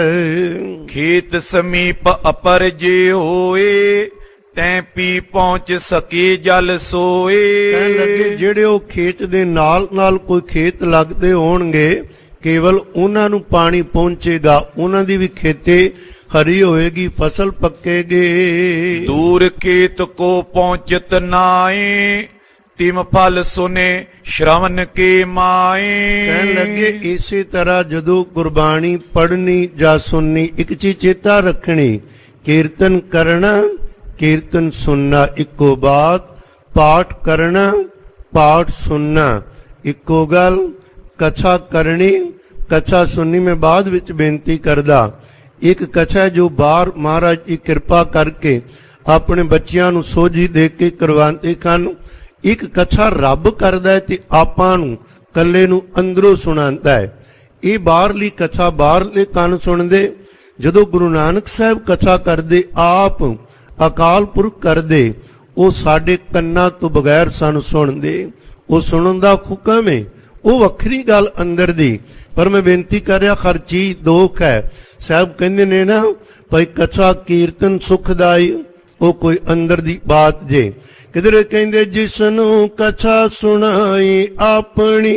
Speaker 2: ਹੈ।
Speaker 1: ਖੇਤ ਸਮੀਪ ਅਪਰ ਜੇ ਹੋਏ, ਤੈਂ ਪੀ ਪਹੁੰਚ ਸਕੇ ਜਲ ਸੋਏ।
Speaker 2: ਕਹਿਣ ਲੱਗੇ ਜਿਹੜੇ ਉਹ ਖੇਤ ਦੇ ਨਾਲ ਨਾਲ ਕੋਈ ਖੇਤ ਲੱਗਦੇ ਹੋਣਗੇ, ਕੇਵਲ ਉਹਨਾਂ ਨੂੰ ਪਾਣੀ ਪਹੁੰਚੇਗਾ, ਉਹਨਾਂ ਦੀ ਵੀ ਖੇਤੀ ਹਰੀ ਹੋਏਗੀ, ਫਸਲ ਪੱਕੇਗੀ।
Speaker 1: ਦੂਰ ਖੇਤ ਕੋ ਪਹੁੰਚਤ ਨਾਏ, ਤਿਮ ਫਲ ਸੁਨੇ ਸ਼ਰਵਨ ਕੇ ਮਾਏ।
Speaker 2: ਕਹਿਣ ਲੱਗੇ ਇਸੇ ਤਰ੍ਹਾਂ ਜਦੋਂ ਗੁਰਬਾਣੀ ਪੜ੍ਹਨੀ ਜਾਂ ਸੁਣਨੀ, ਇੱਕ ਚੀਜ਼ ਚੇਤਾ ਰੱਖਣੀ, ਕੀਰਤਨ ਕਰਨਾ, ਕੀਰਤਨ ਸੁਣਨਾ ਇੱਕੋ ਬਾਤ, ਪਾਠ ਕਰਨਾ, ਪਾਠ ਸੁਣਨਾ ਇੱਕੋ ਗੱਲ, ਕਥਾ ਕਰਨੀ, ਕਥਾ ਸੁਣਨੀ। ਮੈਂ ਬਾਅਦ ਵਿੱਚ ਬੇਨਤੀ ਕਰਦਾ, ਇੱਕ ਕਥਾ ਜੋ ਬਾਹਰ ਮਹਾਰਾਜ ਦੀ ਕਿਰਪਾ ਕਰਕੇ ਆਪਣੇ ਬੱਚਿਆਂ ਨੂੰ ਸੋਝੀ ਦੇ ਕੇ ਕਰਵਾਉਂਦੇ ਹਨ, ਇੱਕ ਕਥਾ ਰੱਬ ਕਰਦਾ ਹੈ ਤੇ ਆਪਾਂ ਨੂੰ ਕੱਲੇ ਨੂੰ ਅੰਦਰੋਂ ਸੁਣਾਉਂਦਾ ਹੈ। ਇਹ ਬਾਹਰਲੀ ਕਥਾ ਬਾਹਰਲੇ ਕੰਨ ਸੁਣਦੇ, ਜਦੋਂ ਗੁਰੂ ਨਾਨਕ ਸਾਹਿਬ ਕਥਾ ਕਰਦੇ, ਆਪ ਅਕਾਲ ਪੁਰਖ ਕਰਦੇ, ਉਹ ਸਾਡੇ ਕੰਨਾਂ ਤੋਂ ਬਗੈਰ ਸਾਨੂੰ ਸੁਣਦੇ, ਉਹ ਸੁਣਨ ਦਾ ਹੁਕਮ ਹੈ, ਉਹ ਵੱਖਰੀ ਗੱਲ ਅੰਦਰ ਦੀ। ਪਰ ਮੈਂ ਬੇਨਤੀ ਕਰ ਰਿਹਾ, ਹਰ ਚੀਜ਼ ਦੋਖ ਹੈ। ਸਾਹਿਬ ਕਹਿੰਦੇ ਨੇ ਨਾ ਭਾਈ ਕਥਾ ਕੀਰਤਨ ਸੁਖਦਾਈ, ਉਹ ਕੋਈ ਅੰਦਰ ਦੀ ਬਾਤ ਜੇ। ਕਿਧਰੇ ਕਹਿੰਦੇ ਜਿਸ ਨੂੰ ਕਥਾ ਸੁਣਾਈ ਆਪਣੀ,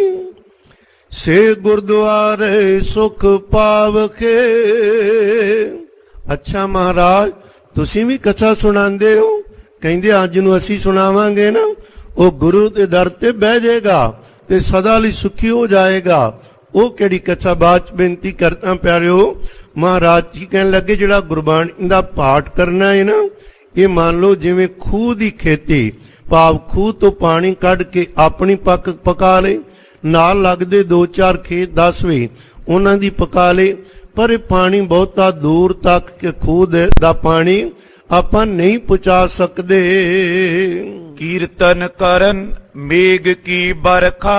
Speaker 2: ਸੇ ਗੁਰਦੁਆਰੇ ਸੁਖ ਪਾਵਖੇ। ਅੱਛਾ ਮਹਾਰਾਜ ਤੁਸੀਂ ਵੀ ਕਥਾ ਸੁਣਾਉਂਦੇ ਹੋ? ਕਹਿੰਦੇ ਅੱਜ ਨੂੰ ਅਸੀਂ ਸੁਣਾਵਾਂਗੇ ਨਾ, ਉਹ ਗੁਰੂ ਦੇ ਦਰ ਤੇ ਬਹਿ ਜਾਏਗਾ ਤੇ ਸਦਾ ਲਈ ਸੁਖੀ ਹੋ ਜਾਏਗਾ। ਉਹ ਕਿਹੜੀ ਕਥਾ? ਬਾਤ ਬੇਨਤੀ ਕਰਦਾ ਪਿਆਰਿਓ, ਮਹਾਰਾਜ ਜੀ ਕਹਿਣ ਲੱਗੇ ਜਿਹੜਾ ਗੁਰਬਾਣੀ ਦਾ ਪਾਠ ਕਰਨਾ ਹੈ ਨਾ, ਇਹ ਮੰਨ ਲਓ ਜਿਵੇਂ ਖੂਹ ਦੀ ਖੇਤੀ, ਭਾਵ ਖੂਹ ਤੋਂ ਪਾਣੀ ਕੱਢ ਕੇ ਆਪਣੀ ਪਕਾ ਲੇ, ਨਾਲ ਲੱਗਦੇ 2-4 ਖੇਤ 10 ਵੀ ਉਹਨਾਂ ਦੀ ਪਕਾ ਲੇ, ਪਰ ਇਹ ਪਾਣੀ ਬਹੁਤਾ ਦੂਰ ਤੱਕ ਕਿ ਖੂਹ ਦਾ ਪਾਣੀ ਆਪਾਂ ਨਹੀਂ ਪਹੁੰਚਾ ਸਕਦੇ।
Speaker 1: ਕੀਰਤਨ ਕਰਨ ਮੇਘ ਕੀ ਬਰਖਾ,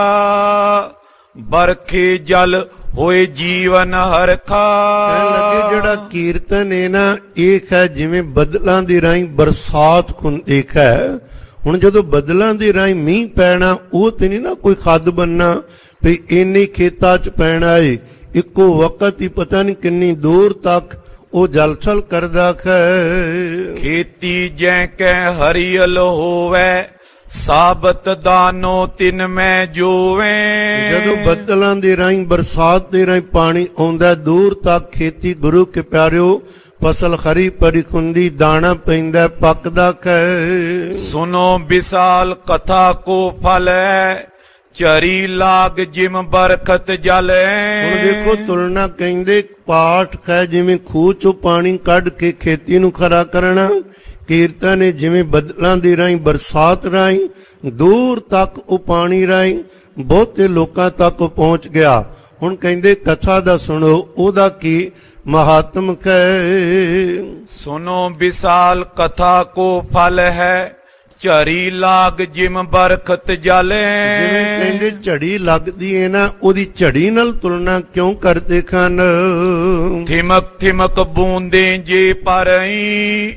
Speaker 1: ਬਰਖੇ ਜਲ ਹੋਏ ਜੀਵਨ ਹਰਖਾ।
Speaker 2: ਕਹਿਣ ਲੱਗੇ ਜਿਹੜਾ ਕੀਰਤਨ ਹੈ ਨਾ, ਇਹ ਹੈ ਜਿਵੇਂ ਬੱਦਲਾਂ ਦੀ ਰਾਹੀਂ ਬਰਸਾਤ ਹੁੰਦੀ ਹੈ। ਹੁਣ ਜਦੋਂ ਬੱਦਲਾਂ ਦੀ ਰਾਹੀਂ ਮੀਂਹ ਪੈਣਾ, ਉਹ ਤੇ ਨਹੀਂ ਨਾ ਕੋਈ ਖੱਦ ਬੰਨਾ ਵੀ ਇੰਨੇ ਖੇਤਾਂ 'ਚ ਪੈਣਾ ਏ, ਇੱਕੋ ਵਕਤ ਹੀ ਪਤਾ ਨਹੀਂ ਕਿੰਨੀ ਦੂਰ ਤੱਕ ਉਹ ਜਲਛਲ ਕਰਦਾ ਹੈ।
Speaker 1: ਖੇਤੀ ਜੈ ਕੈ ਹਰੀਅਲ ਹੋਵੇ, ਸਾਬਤ ਦਾਨੋ ਤਿਨ ਮੈਂ ਜੋਵੇ।
Speaker 2: ਜਦੋਂ ਬੱਦਲਾਂ ਦੇ ਰਾਹੀਂ ਬਰਸਾਤ ਦੇ ਰਾਹੀਂ ਪਾਣੀ ਆਉਂਦਾ ਦੂਰ ਤੱਕ, ਖੇਤੀ ਗੁਰੂ ਕੇ ਪਿਆਰਿਓ ਫਸਲ ਹਰੀ ਭਰੀ ਹੁੰਦੀ, ਦਾਣਾ ਪੈਂਦਾ, ਪੱਕਦਾ ਹੈ।
Speaker 1: ਸੁਨੋ ਵਿਸਾਲ ਕਥਾ ਕੋ ਫਲ ਹੈ, ਚਰੀ ਲਾਗ ਜਿਮ ਬਰਖਤ ਜਲ।
Speaker 2: ਹੁਣ ਦੇਖੋ ਤੁਲਨਾ ਕਹਿੰਦੇ ਪਾਠ ਹੈ ਜਿਵੇਂ ਖੂਹ ਚੋਂ ਪਾਣੀ ਕੱਢ ਕੇ ਖੇਤੀ ਨੂੰ ਖਰਾ ਕਰਨਾ, ਕੀਰਤਨ ਹੈ ਜਿਵੇਂ ਬੱਦਲਾਂ ਦੀ ਰਾਹੀਂ ਬਰਸਾਤ ਰਾਹੀਂ ਦੂਰ ਤੱਕ ਉਹ ਪਾਣੀ ਰਾਹੀਂ ਬਹੁਤੇ ਲੋਕਾਂ ਤੱਕ ਪਹੁੰਚ ਗਿਆ। ਹੁਣ ਕਹਿੰਦੇ ਕਥਾ ਦਾ ਸੁਣੋ, ਉਹਦਾ ਕੀ ਮਹਾਤਮ ਹੈ।
Speaker 1: ਸੁਨੋ ਵਿਸਾਲ ਕਥਾ ਕੋ ਫਲ ਹੈ, ਝੜੀ ਲਾਗ ਜਿਮ ਬਰਖਤ ਜਲ।
Speaker 2: ਜਿਵੇਂ ਕਹਿੰਦੇ ਝੜੀ ਲੱਗਦੀ ਹੈ ਨਾ, ਉਹਦੀ ਝੜੀ ਨਾਲ ਤੁਲਨਾ ਕਿਉਂ ਕਰਦੇ ਹਨ?
Speaker 1: ਥਿਮਕ ਥਿਮਕ ਬੂੰਦੇ ਜੇ ਪਰਈ,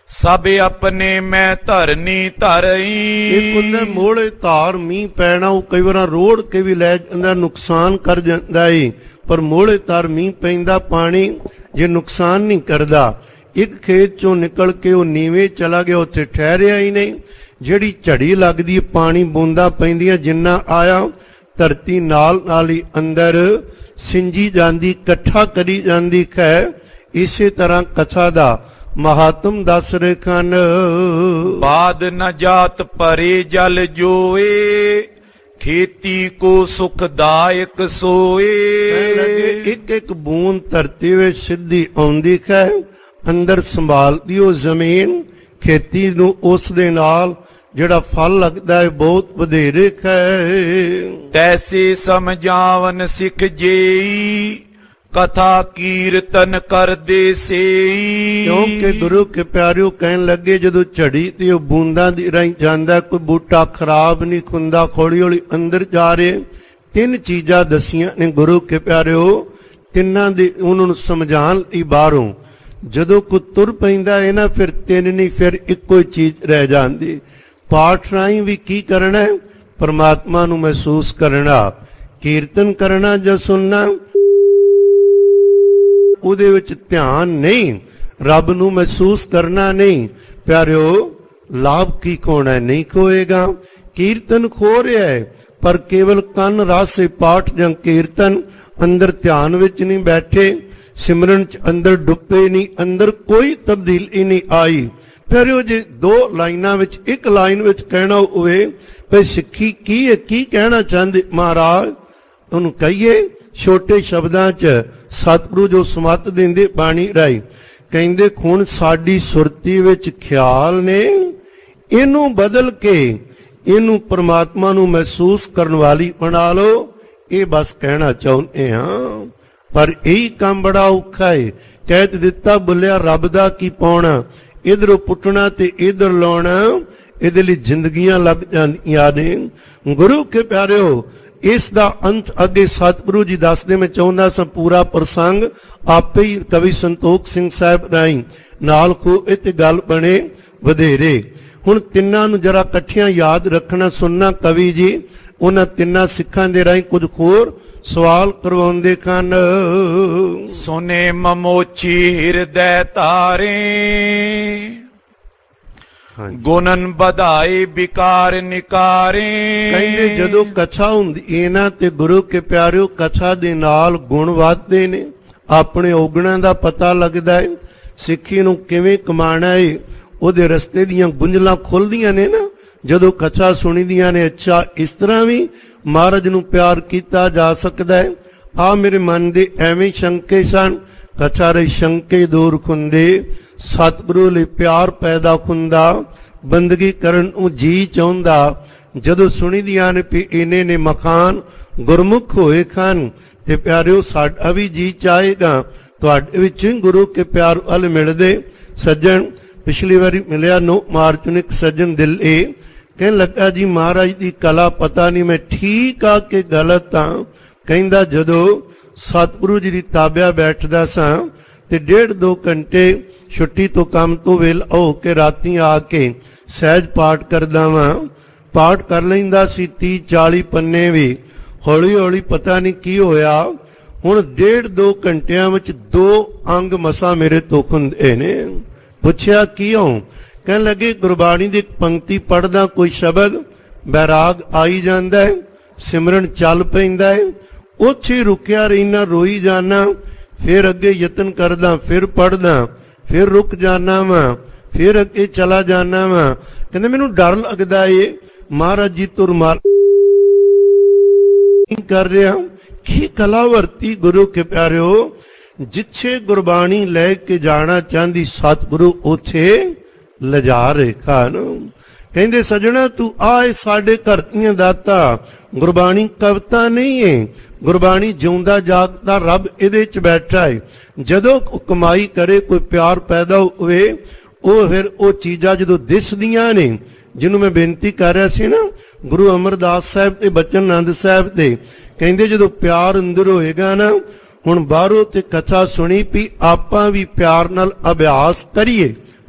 Speaker 1: ਸਭ ਆਪਣੇ ਮੈਂ ਧਰਨੀ ਧਰਈ।
Speaker 2: ਇੱਕ ਹੁੰਦਾ ਮੋਹਲੇ ਧਾਰ ਮੀਂਹ ਪੈਣਾ, ਉਹ ਕਈ ਵਾਰ ਰੋੜ ਕੇ ਵੀ ਲੈ ਜਾਂਦਾ, ਨੁਕਸਾਨ ਕਰ ਜਾਂਦਾ ਏ। ਪਰ ਮੋਹਲੇ ਧਾਰ ਮੀਂਹ ਪੈਂਦਾ ਪਾਣੀ ਜੇ ਨੁਕਸਾਨ ਨਹੀਂ ਕਰਦਾ। ਇੱਕ ਖੇਤ ਚੋਂ ਨਿਕਲ ਕੇ ਉਹ ਨੀਵੇਂ ਚਲਾ ਗਿਆ, ਉੱਥੇ ਠਹਿਰਿਆ ਹੀ ਨਹੀਂ। ਜਿਹੜੀ ਝੜੀ ਲੱਗਦੀ ਹੈ, ਪਾਣੀ ਬੂੰਦਾਂ ਪੈਂਦੀਆਂ, ਜਿੰਨਾ ਆਇਆ ਧਰਤੀ ਨਾਲ ਨਾਲ ਹੀ ਅੰਦਰ ਸਿੰਜੀ ਜਾਂਦੀ, ਇਕੱਠਾ ਕਰੀ ਜਾਂਦੀ ਹੈ। ਇਸੇ ਤਰ੍ਹਾਂ ਕਥਾ ਦਾ ਮਹਾਤਮ ਦੱਸ ਰਹੇ ਹਨ।
Speaker 1: ਬਾਦ ਨ ਜਾਤ ਪਰੇ ਜਲ ਜੋਏ, ਖੇਤੀ ਕੋ ਸੁਖਦਾਇਕ ਸੋਏ।
Speaker 2: ਇੱਕ ਇੱਕ ਬੂੰਦ ਧਰਤੀ ਵਿੱਚ ਸਿੱਧੀ ਆਉਂਦੀ ਹੈ, ਅੰਦਰ ਸੰਭਾਲਦੀ ਉਹ ਜ਼ਮੀਨ, ਖੇਤੀ ਨੂੰ ਉਸ ਦੇ ਨਾਲ ਜਿਹੜਾ ਫਲ ਲੱਗਦਾ ਹੈ ਬਹੁਤ ਵਧੇਰੇ ਹੈ।
Speaker 1: ਤੈਸੇ ਸਮਝਾਵਨ ਸਿੱਖ ਜੇਈ, ਕਥਾ ਕੀਰਤਨ ਕਰਦੇ ਸੇਈ।
Speaker 2: ਕਿਉਂਕਿ ਗੁਰੂ ਕੇ ਪਿਆਰਿਓ ਕਹਿਣ ਲੱਗੇ, ਜਦੋਂ ਝੜੀ ਤੇ ਉਹ ਬੂੰਦਾਂ ਦੀ ਰਾਹੀਂ ਜਾਂਦਾ, ਕੋਈ ਬੂਟਾ ਖਰਾਬ ਨਹੀਂ ਹੁੰਦਾ, ਹੌਲੀ ਹੌਲੀ ਅੰਦਰ ਜਾ ਰਹੇ। ਤਿੰਨ ਚੀਜ਼ਾਂ ਦਸੀਆਂ ਨੇ ਗੁਰੂ ਕੇ ਪਿਆਰਿਓ, ਤਿੰਨਾਂ ਦੇ ਉਹਨਾਂ ਨੂੰ ਸਮਝਾਉਣ ਲਈ ਬਾਹਰੋਂ। ਜਦੋਂ ਕੋਈ ਤੁਰ ਪੈਂਦਾ ਹੈ ਨਾ, ਫਿਰ ਤਿੰਨ ਨਹੀਂ, ਫਿਰ ਇੱਕੋ ਹੀ ਚੀਜ਼ ਰਹਿ ਜਾਂਦੀ। ਪਾਠ ਰਾਹੀਂ ਵੀ ਕੀ ਕਰਨਾ ਹੈ? ਪਰਮਾਤਮਾ ਨੂੰ ਮਹਿਸੂਸ ਕਰਨਾ। ਕੀਰਤਨ ਕਰਨਾ ਜਾਂ ਸੁਣਨਾ, ਉਹਦੇ ਵਿੱਚ ਧਿਆਨ ਨਹੀਂ, ਰੱਬ ਨੂੰ ਮਹਿਸੂਸ ਕਰਨਾ ਨਹੀਂ। ਪਿਆਰਿਓ, ਲਾਭ ਕੀ ਕੋਣਾ ਨਹੀਂ ਖੋਏਗਾ। ਕੀਰਤਨ ਖੋ ਰਿਹਾ ਹੈ, ਪਰ ਕੇਵਲ ਕੰਨ ਰਾਸੇ ਪਾਠ ਜਾਂ ਕੀਰਤਨ, ਅੰਦਰ ਧਿਆਨ ਵਿੱਚ ਨਹੀਂ ਬੈਠੇ, ਸਿਮਰਨ ਚ ਅੰਦਰ ਡੁੱਬੇ ਨਹੀਂ, ਅੰਦਰ ਕੋਈ ਤਬਦੀਲੀ ਨਹੀਂ ਆਈ। ਪਿਆਰਿਓ, ਜੇ ਦੋ ਲਾਈਨਾਂ ਵਿੱਚ, ਇੱਕ ਲਾਈਨ ਵਿੱਚ ਕਹਿਣਾ ਹੋਵੇ ਭਈ ਸਿੱਖੀ ਕੀ ਹੈ, ਕੀ ਕਹਿਣਾ ਚਾਹੁੰਦੇ ਮਹਾਰਾਜ, ਉਹਨੂੰ ਕਹੀਏ ਛੋਟੇ ਸ਼ਬਦਾਂ 'ਚ। ਸਤਿਗੁਰੂ ਜੋ ਸਮਤ ਦਿੰਦੇ ਬਾਣੀ ਰਾਈ, ਕਹਿੰਦੇ ਹੁਣ ਸਾਡੀ ਸੁਰਤੀ ਵਿੱਚ ਖਿਆਲ ਨੇ, ਇਹਨੂੰ ਬਦਲ ਕੇ ਇਹਨੂੰ ਪਰਮਾਤਮਾ ਨੂੰ ਮਹਿਸੂਸ ਕਰਨ ਵਾਲੀ ਬਣਾ ਲਓ। ਇਹ ਬਸ ਕਹਿਣਾ ਚਾਹੁੰਦੇ ਹਾਂ, ਪਰ ਇਹੀ ਕੰਮ ਬੜਾ ਔਖਾ ਹੈ। ਕਹਿ ਦਿੱਤਾ ਬੁੱਲਿਆ ਰੱਬ ਦਾ ਕੀ ਪਾਉਣਾ, ਇਧਰੋਂ ਪੁੱਟਣਾ ਤੇ ਇਧਰ ਲਾਉਣਾ, ਇਹਦੇ ਲਈ ਜ਼ਿੰਦਗੀਆਂ ਲੱਗ ਜਾਂਦੀਆਂ ਨੇ। ਗੁਰੂ ਕੇ ਪਿਆਰਿਓ, ਇਸ ਦਾ ਅੰਤ ਅੱਗੇ ਸਤਿਗੁਰੂ ਜੀ ਦੱਸਦੇ, ਮੈਂ ਚਾਹੁੰਦਾ ਸਾਂ ਪੂਰਾ ਪ੍ਰਸੰਗ ਆਪੇ ਹੀ ਕਵੀ ਸੰਤੋਖ ਸਿੰਘ ਸਾਹਿਬ ਰਾਹੀਂ ਨਾਲ ਖੋ ਇਹ ਤੇ ਗੱਲ ਬਣੇ ਵਧੇਰੇ। ਹੁਣ ਤਿੰਨਾਂ ਨੂੰ ਜਰਾ ਇਕੱਠਿਆਂ ਯਾਦ ਰੱਖਣਾ, ਸੁਣਨਾ। ਕਵੀ ਜੀ ਉਹਨਾਂ ਤਿੰਨਾਂ ਸਿੱਖਾਂ ਦੇ ਰਾਹੀਂ ਕੁਝ ਹੋਰ ਸਵਾਲ ਕਰਵਾਉਂਦੇ ਹਨ।
Speaker 1: ਸੁਨੇ ਮਮੋਚੀ ਹਿਰਦੈ ਤਾਰੇ, ਗੁਣਨ ਵਧਾਏ ਵਿਕਾਰ ਨਿਕਾਰੇ।
Speaker 2: ਕਹਿੰਦੇ ਜਦੋਂ ਕਥਾ ਹੁੰਦੀ ਇਹਨਾਂ ਤੇ ਗੁਰੂ ਕੇ ਪਿਆਰਿਓ, ਕਥਾ ਦੇ ਨਾਲ ਗੁਣ ਵੱਧਦੇ ਨੇ, ਆਪਣੇ ਔਗਣਾਂ ਦਾ ਪਤਾ ਲੱਗਦਾ ਹੈ, ਸਿੱਖੀ ਨੂੰ ਕਿਵੇਂ ਕਮਾਣਾ ਹੈ, ਉਹਦੇ ਰਸਤੇ ਦੀਆਂ ਗੁੰਝਲਾਂ ਖੁੱਲਦੀਆਂ ਨੇ ਨਾ ਜਦੋਂ ਕਥਾ ਸੁਣੀਦੀਆਂ ਨੇ। ਅੱਛਾ, ਇਸ ਤਰ੍ਹਾਂ ਵੀ ਮਹਾਰਾਜ ਨੂੰ ਪਿਆਰ ਕੀਤਾ ਜਾ ਸਕਦਾ ਹੈ। ਆ ਮੇਰੇ ਮਨ ਦੇ ਐਵੇਂ ਸ਼ੰਕੇ ਸਨ, ਕਥਾ ਰਹੀ ਸ਼ੰਕੇ ਦੂਰ ਹੁੰਦੇ, ਸਤਿਗੁਰੂ ਲਈ ਪਿਆਰ ਪੈਦਾ ਹੁੰਦਾ, ਬੰਦਗੀ ਕਰਨ ਨੂੰ ਜੀ ਚਾਹੁੰਦਾ। ਜਦੋਂ ਸੁਣੀਦੀਆਂ ਨੇ ਵੀ ਇਹਨੇ ਨੇ ਮਕਾਨ ਗੁਰਮੁਖ ਹੋਏ ਖਾਨ, ਤੇ ਪਿਆਰਿਓ ਸਾਡਾ ਵੀ ਜੀ ਚਾਹੇਗਾ ਤੁਹਾਡੇ ਵਿੱਚ ਗੁਰੂ ਕੇ ਪਿਆਰ ਵੱਲ ਮਿਲਦੇ। ਸੱਜਣ ਪਿਛਲੀ ਵਾਰੀ ਮਿਲਿਆ 9 ਮਾਰਚ ਨੂੰ ਇੱਕ ਸੱਜਣ ਦਿੱਲੀ, ਕਹਿਣ ਲੱਗਾ ਜੀ ਮਹਾਰਾਜ ਦੀ ਕਲਾ ਪਤਾ ਨਹੀਂ ਮੈਂ ਠੀਕ ਆ ਕਿ ਗਲਤ ਆ। ਕਹਿੰਦਾ ਜਦੋਂ ਸਤਿਗੁਰੂ ਜੀ ਦੀ ਤਾਬਿਆ ਬੈਠਦਾ ਸਾਂ ਤੇ 1.5-2 ਘੰਟੇ ਛੁੱਟੀ ਤੋਂ ਕੰਮ ਤੋਂ ਵੇਲ ਹੋ ਕੇ ਰਾਤੀ ਆ ਕੇ ਸਹਿਜ ਪਾਠ ਕਰਦਾ ਵਾਂ। ਪਾਠ ਕਰ ਲੈਂਦਾ ਸੀ 30-40 ਪੰਨੇ ਵੀ। ਹੌਲੀ ਹੌਲੀ ਪਤਾ ਨਹੀਂ ਕੀ ਹੋਇਆ, ਹੁਣ 1.5-2 ਘੰਟਿਆਂ ਵਿੱਚ 2 ਅੰਗ ਮਸਾ ਮੇਰੇ ਤੋਂ ਖੁੰਦੇ ਨੇ। ਪੁੱਛਿਆ ਕਿਉਂ? ਕਹਿਣ ਲੱਗੇ ਗੁਰਬਾਣੀ ਦੀ ਪੰਕਤੀ ਪੜ੍ਹਦਾ, ਕੋਈ ਸ਼ਬਦ ਬੈਰਾਗ ਆਈ ਜਾਂਦਾ ਹੈ, ਸਿਮਰਨ ਚੱਲ ਪੈਂਦਾ ਹੈ, ਉੱਥੇ ਰੁਕਿਆ ਰਹਿਣਾ, ਰੋਈ ਜਾਣਾ, ਫਿਰ ਅੱਗੇ ਯਤਨ ਕਰਦਾ, ਫਿਰ ਪੜ੍ਹਦਾ, ਫਿਰ ਰੁਕ ਜਾਣਾ ਵਾ, ਫਿਰ ਅੱਗੇ ਚਲਾ ਜਾਣਾ ਵਾ। ਕਹਿੰਦੇ ਮੈਨੂੰ ਡਰ ਲੱਗਦਾ ਏ ਮਹਾਰਾਜ ਜੀ ਤੋਂ ਰੁਮਾਲ ਕਰ ਰਿਹਾ। ਕੀ ਕਲਾ ਵਰਤੀ ਗੁਰੂ ਕੇ ਪਿਆਰਿਓ, ਜਿੱਥੇ ਗੁਰਬਾਣੀ ਲੈ ਕੇ ਜਾਣਾ ਚਾਹੁੰਦੀ ਸਤਿਗੁਰੂ ਉੱਥੇ ਲਿਜਾ ਰਹੇ ਖਾਨ। ਕਹਿੰਦੇ ਸਜਣਾ ਤੂੰ ਆਏ ਸਾਡੇ ਘਰ ਦੀਆਂ ਦਾਤਾ, ਗੁਰਬਾਣੀ ਕਵਿਤਾ ਨਹੀਂ ਏ, ਗੁਰਬਾਣੀ ਜਿਉਂਦਾ ਜਾਗਦਾ ਰੱਬ ਇਹਦੇ ਚ ਬੈਠਾ ਹੈ। ਜਦੋਂ ਕਮਾਈ ਕਰੇ, ਕੋਈ ਪਿਆਰ ਪੈਦਾ ਹੋਵੇ, ਉਹ ਫਿਰ ਉਹ ਚੀਜ਼ਾਂ ਜਦੋਂ ਦਿਸਦੀਆਂ ਨੇ, ਜਿਹਨੂੰ ਮੈਂ ਬੇਨਤੀ ਕਰ ਰਿਹਾ ਸੀ ਨਾ ਗੁਰੂ ਅਮਰਦਾਸ ਸਾਹਿਬ ਤੇ ਬਚਨ ਆਨੰਦ ਸਾਹਿਬ ਤੇ, ਕਹਿੰਦੇ ਜਦੋਂ ਪਿਆਰ ਅੰਦਰ ਹੋਏਗਾ ਨਾ, ਹੁਣ ਬਾਹਰੋਂ ਤੇ ਕਥਾ ਸੁਣੀ ਵੀ ਆਪਾਂ ਵੀ ਪਿਆਰ ਨਾਲ ਅਭਿਆਸ ਕਰੀਏ,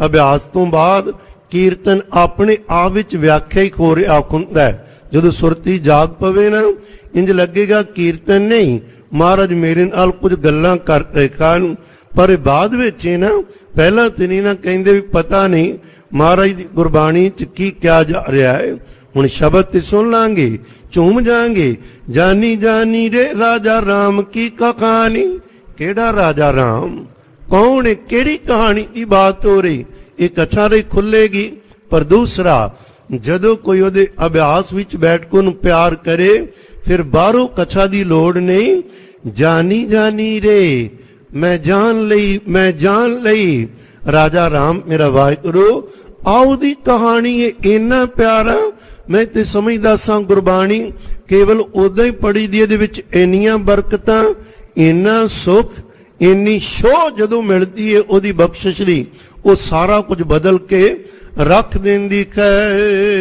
Speaker 2: ਅਭਿਆਸ ਤੋਂ ਬਾਅਦ ਕੀਰਤਨ ਆਪਣੇ ਆਪ ਵਿੱਚ ਵਿਆਖਿਆ ਹੀ ਹੋ ਰਿਹਾ ਹੁੰਦਾ ਹੈ। ਜਦੋਂ ਸੁਰਤੀ ਜਾਗ ਪਵੇ ਨਾ, ਇੰਜ ਲੱਗੇਗਾ ਕੀਰਤਨ ਨਹੀਂ, ਮਹਾਰਾਜ ਮੇਰੇ ਨਾਲ ਕੁਝ ਗੱਲਾਂ ਕਰ ਰਹੇ ਹਨ। ਪਰ ਬਾਅਦ ਵਿੱਚ ਨਾ, ਪਹਿਲਾਂ ਤੇ ਨਹੀਂ ਨਾ ਕਹਿੰਦੇ ਵੀ ਪਤਾ ਨਹੀਂ ਮਹਾਰਾਜ ਦੀ ਗੁਰਬਾਣੀ ਚ ਕੀ ਕਿਹਾ ਜਾ ਰਿਹਾ ਹੈ। ਹੁਣ ਸ਼ਬਦ ਤੇ ਸੁਣ ਲਾਂਗੇ, ਝੂਮ ਜਾਾਂਗੇ। ਜਾਨੀ ਜਾਨੀ ਰੇ ਰਾਜਾ ਰਾਮ ਕੀ ਕਹਾਣੀ। ਕਿਹੜਾ ਰਾਜਾ ਰਾਮ, ਕੌਣ ਹੈ, ਕਿਹੜੀ ਕਹਾਣੀ ਦੀ ਬਾਤ ਹੋ ਰਹੀ, ਇਹ ਕਥਾ ਰਹੀ ਖੁੱਲੇਗੀ। ਪਰ ਦੂਸਰਾ, ਜਦੋਂ ਕੋਈ ਉਹਦੇ ਅਭਿਆਸ ਵਿੱਚ ਬੈਠ ਕੇ ਉਹਨੂੰ ਪਿਆਰ ਕਰੇ, ਫਿਰ ਬਾਹਰੋਂ ਕਥਾ ਦੀ ਲੋੜ ਨਹੀਂ। ਜਾਨੀ ਜਾਨੀ ਰੇ, ਮੈਂ ਜਾਣ ਲਈ, ਮੈਂ ਜਾਣ ਲਈ ਰਾਜਾ ਰਾਮ ਮੇਰਾ ਵਾਹਿਗੁਰੂ। ਆਉ ਦੀ ਕਹਾਣੀ ਹੈ ਇੰਨਾ ਪਿਆਰਾ। ਮੈਂ ਤੇ ਸਮਝਦਾ ਸਾਂ ਗੁਰਬਾਣੀ ਕੇਵਲ ਉਦਾਂ ਹੀ ਪੜ੍ਹੀ ਦੀ, ਇਹਦੇ ਵਿੱਚ ਇੰਨੀਆਂ ਬਰਕਤਾਂ, ਇੰਨਾ ਸੁੱਖ, ਇੰਨੀ ਸ਼ੋਅ ਜਦੋਂ ਮਿਲਦੀ ਹੈ ਉਹਦੀ ਬਖਸ਼ਿਸ਼ ਦੀ, ਉਹ ਸਾਰਾ ਕੁਝ ਬਦਲ ਕੇ ਰੱਖ ਦਿੰਦੀ ਹੈ।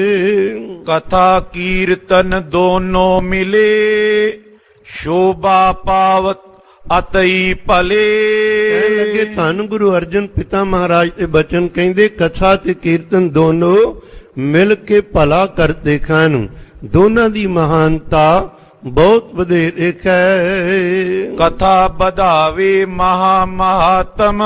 Speaker 1: ਕਥਾ ਕੀਰਤਨ ਦੋਨੋਂ ਮਿਲੇ, ਸ਼ੋਭਾ ਪਾਵਤ ਅਤਈ ਭਲੇ।
Speaker 2: ਕਹਿਣ ਲੱਗੇ ਧੰਨ ਗੁਰੂ ਅਰਜਨ ਪਿਤਾ ਮਹਾਰਾਜ ਦੇ ਬਚਨ ਕਹਿੰਦੇ ਕਥਾ ਤੇ ਕੀਰਤਨ ਦੋਨੋਂ ਮਿਲ ਕੇ ਭਲਾ ਕਰਦੇ ਹਨ। ਦੋਨਾਂ ਦੀ ਮਹਾਨਤਾ ਬਹੁਤ ਵਧੇਰੇ ਹੈ।
Speaker 1: ਕਥਾ ਵਧਾਵੇ ਮਹਾ ਮਹਾਤਮ,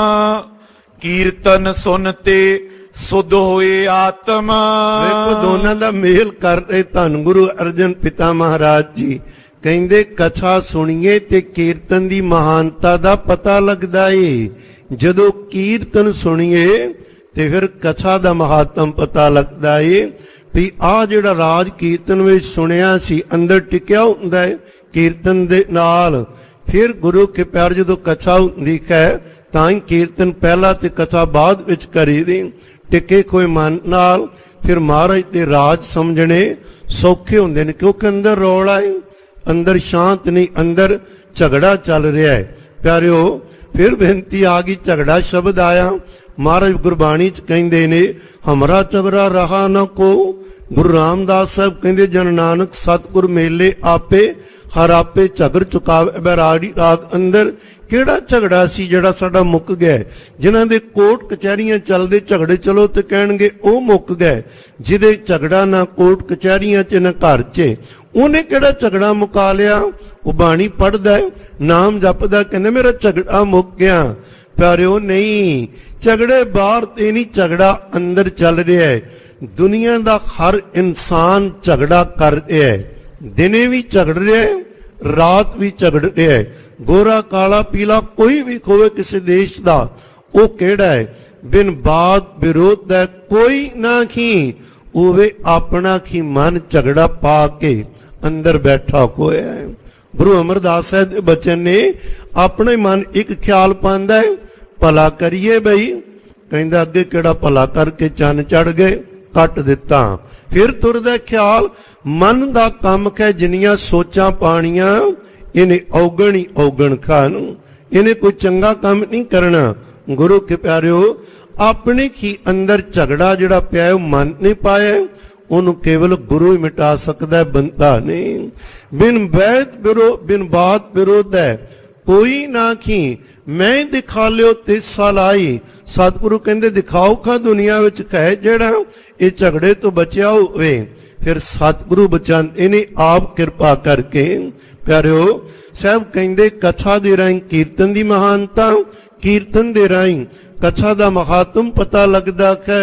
Speaker 1: ਕੀਰਤਨ ਸੁਨਤੇ ਸੁਧ ਹੋਏ ਆਤਮ।
Speaker 2: ਵੇਖੋ ਦੋਨਾਂ ਦਾ ਮੇਲ ਕਰ ਰਹੇ ਧੰਨ ਗੁਰੂ ਅਰਜਨ ਪਿਤਾ ਮਹਾਰਾਜ ਜੀ। ਕਹਿੰਦੇ ਕਥਾ ਸੁਣੀਏ ਤੇ ਕੀਰਤਨ ਦੀ ਮਹਾਨਤਾ ਦਾ ਪਤਾ ਲੱਗਦਾ ਏ। ਜਦੋਂ ਕੀਰਤਨ ਸੁਣੀਏ ਤੇ ਫਿਰ ਕਥਾ ਦਾ ਮਹਾਤਮ ਪਤਾ ਲੱਗਦਾ ਏ ਵੀ ਆਹ ਜਿਹੜਾ ਰਾਜ ਕੀਰਤਨ ਵਿੱਚ ਸੁਣਿਆ ਸੀ ਅੰਦਰ ਟਿਕਿਆ ਹੁੰਦਾ ਹੈ ਕੀਰਤਨ ਦੇ ਨਾਲ। ਫਿਰ ਗੁਰੂ ਕੇ ਪਿਆਰ ਜਦੋਂ ਕਥਾ ਹੁੰਦੀ ਹੈ ਤਾਂ ਹੀ ਕੀਰਤਨ ਪਹਿਲਾਂ ਤੇ ਕਥਾ ਬਾਅਦ ਵਿੱਚ ਕਰੀਦੀ। ਟਿਕੇ ਕੋਈ ਮਨ ਨਾਲ ਫਿਰ ਮਹਾਰਾਜ ਦੇ ਰਾਜ ਸਮਝਣੇ ਸੌਖੇ ਹੁੰਦੇ ਨੇ, ਕਿਉਂਕਿ ਅੰਦਰ ਰੌਲਾ ਹੈ, ਅੰਦਰ ਸ਼ਾਂਤ ਨਹੀਂ, ਅੰਦਰ ਝਗੜਾ ਚੱਲ ਰਿਹਾ ਹੈ। ਪਿਆਰਿਓ, ਫਿਰ ਬੇਨਤੀ ਆ ਗਈ, ਝਗੜਾ ਸ਼ਬਦ ਆਇਆ। ਮਹਾਰਾਜ ਗੁਰਬਾਣੀ ਚ ਕਹਿੰਦੇ ਨੇ ਹਮਰਾ ਝਗੜਾ ਰਹਾ ਨਾ ਕੋ। ਗੁਰੂ ਰਾਮਦਾਸ ਸਾਹਿਬ ਕਹਿੰਦੇ ਜਨ ਨਾਨਕ ਸਤਿਗੁਰ ਮੇਲੇ ਆਪੇ, ਹਰ ਆਪੇ ਝਗੜ ਚੁਕਾਵੇ ਬੈਰਾੜੀ ਰਾਗ ਅੰਦਰ। ਕਿਹੜਾ ਝਗੜਾ ਸੀ ਜਿਹੜਾ ਸਾਡਾ ਮੁੱਕ ਗਿਆ? ਜਿਨ੍ਹਾਂ ਦੇ ਕੋਰਟ ਕਚਹਿਰੀਆਂ ਚੱਲਦੇ ਝਗੜੇ ਚਲੋ ਤੇ ਕਹਿਣਗੇ ਉਹ ਮੁੱਕ ਗਏ। ਜਿਹਦੇ ਝਗੜਾ ਨਾ ਕੋਰਟ ਕਚਹਿਰੀਆਂ ਚ ਨਾ ਘਰ ਚ, ਉਹਨੇ ਕਿਹੜਾ ਝਗੜਾ ਮੁਕਾ ਲਿਆ? ਉਹ ਬਾਣੀ ਪੜ੍ਹਦਾ, ਨਾਮ ਜਪਦਾ, ਕਹਿੰਦੇ ਮੇਰਾ ਝਗੜਾ ਮੁੱਕ ਗਿਆ। ਪਿਆਰਿਓ, ਨਹੀਂ, ਝਗੜੇ ਬਾਹਰ ਤੇ ਨਹੀਂ, ਝਗੜਾ ਅੰਦਰ ਚੱਲ ਰਿਹਾ ਹੈ। ਦੁਨੀਆ ਦਾ ਹਰ ਇਨਸਾਨ ਝਗੜਾ ਕਰ ਰਿਹਾ ਹੈ। ਦਿਨੇ ਵੀ ਝਗੜ ਰਿਹਾ ਹੈ, ਰਾਤ ਵੀ ਝਗੜ ਰਿਹਾ ਹੈ। ਗੋਰਾ ਕਾਲਾ ਪੀਲਾ ਕੋਈ ਵੀ ਹੋਵੇ ਕਿਸੇ ਦੇਸ਼ ਦਾ, ਉਹ ਕਿਹੜਾ ਹੈ? ਬਿਨ ਬਾਤ ਵਿਰੋਧ ਦਾ ਕੋਈ ਨਾ ਖੀ ਹੋਵੇ, ਆਪਣਾ ਖੀ ਮਨ ਝਗੜਾ ਪਾ ਕੇ ਅੰਦਰ ਬੈਠਾ ਹੋਇਆ ਹੈ। ਗੁਰੂ ਅਮਰਦਾਸ ਸਾਹਿਬ ਦੇ ਬਚਨ ਨੇ ਆਪਣੇ ਮਨ ਇੱਕ ਖਿਆਲ ਪਾਉਂਦਾ ਹੈ, ਭਲਾ ਕਰੀਏ ਬਈ। ਕਹਿੰਦਾ ਅੱਗੇ ਕਿਹੜਾ ਭਲਾ ਕਰਕੇ ਚੰਨ ਚੜ ਗਏ, ਕੱਟ ਦਿੱਤਾ। ਫਿਰ ਤੁਰਦਾ ਖਿਆਲ, ਮਨ ਦਾ ਕੰਮ ਹੈ, ਜਿੰਨੀਆਂ ਸੋਚਾਂ ਪਾਣੀਆਂ ਇਹਨੇ ਔਗਣ ਹੀ ਔਗਣ ਖਾਣ, ਇਹਨੇ ਕੋਈ ਚੰਗਾ ਕੰਮ ਨਹੀਂ ਕਰਨਾ। ਗੁਰੂ ਕੇ ਪਿਆਰਿਓ, ਆਪਣੇ ਹੀ ਅੰਦਰ ਝਗੜਾ ਜਿਹੜਾ ਪਿਆ ਉਹ ਮਨ ਨੇ ਪਾਇਆ, ਉਹਨੂੰ ਕੇਵਲ ਗੁਰੂ ਹੀ ਮਿਟਾ ਸਕਦਾ, ਬੰਦਾ ਨਹੀਂ। ਬਿਨ ਬੈਦ ਬਿਰੋ ਬਿਨ ਬਾਤ ਵਿਰੋਧ ਹੈ ਕੋਈ ਨਾ ਖੀ, ਮੈਂ ਦਿਖਾ ਲਿਓ ਤੇ ਸਲਾਈ। ਸਤਿਗੁਰੂ ਕਹਿੰਦੇ ਦਿਖਾਓ ਖਾ ਦੁਨੀਆ ਵਿੱਚ ਹੈ ਜਿਹੜਾ ਇਹ ਝਗੜੇ ਤੋਂ ਬਚਿਆ ਹੋਵੇ। ਫਿਰ ਸਤਿਗੁਰੂ ਬਚਾਉਂਦੇ ਨੇ ਆਪ ਕਿਰਪਾ ਕਰਕੇ। ਪਿਆਰਿਓ, ਸਾਹਿਬ ਕਹਿੰਦੇ ਕਥਾ ਦੇ ਰਾਹੀਂ ਕੀਰਤਨ ਦੀ ਮਹਾਨਤਾ, ਕੀਰਤਨ ਦੇ ਰਾਹੀਂ ਕਥਾ ਦਾ ਮਹਾਤਮ ਪਤਾ ਲੱਗਦਾ ਹੈ।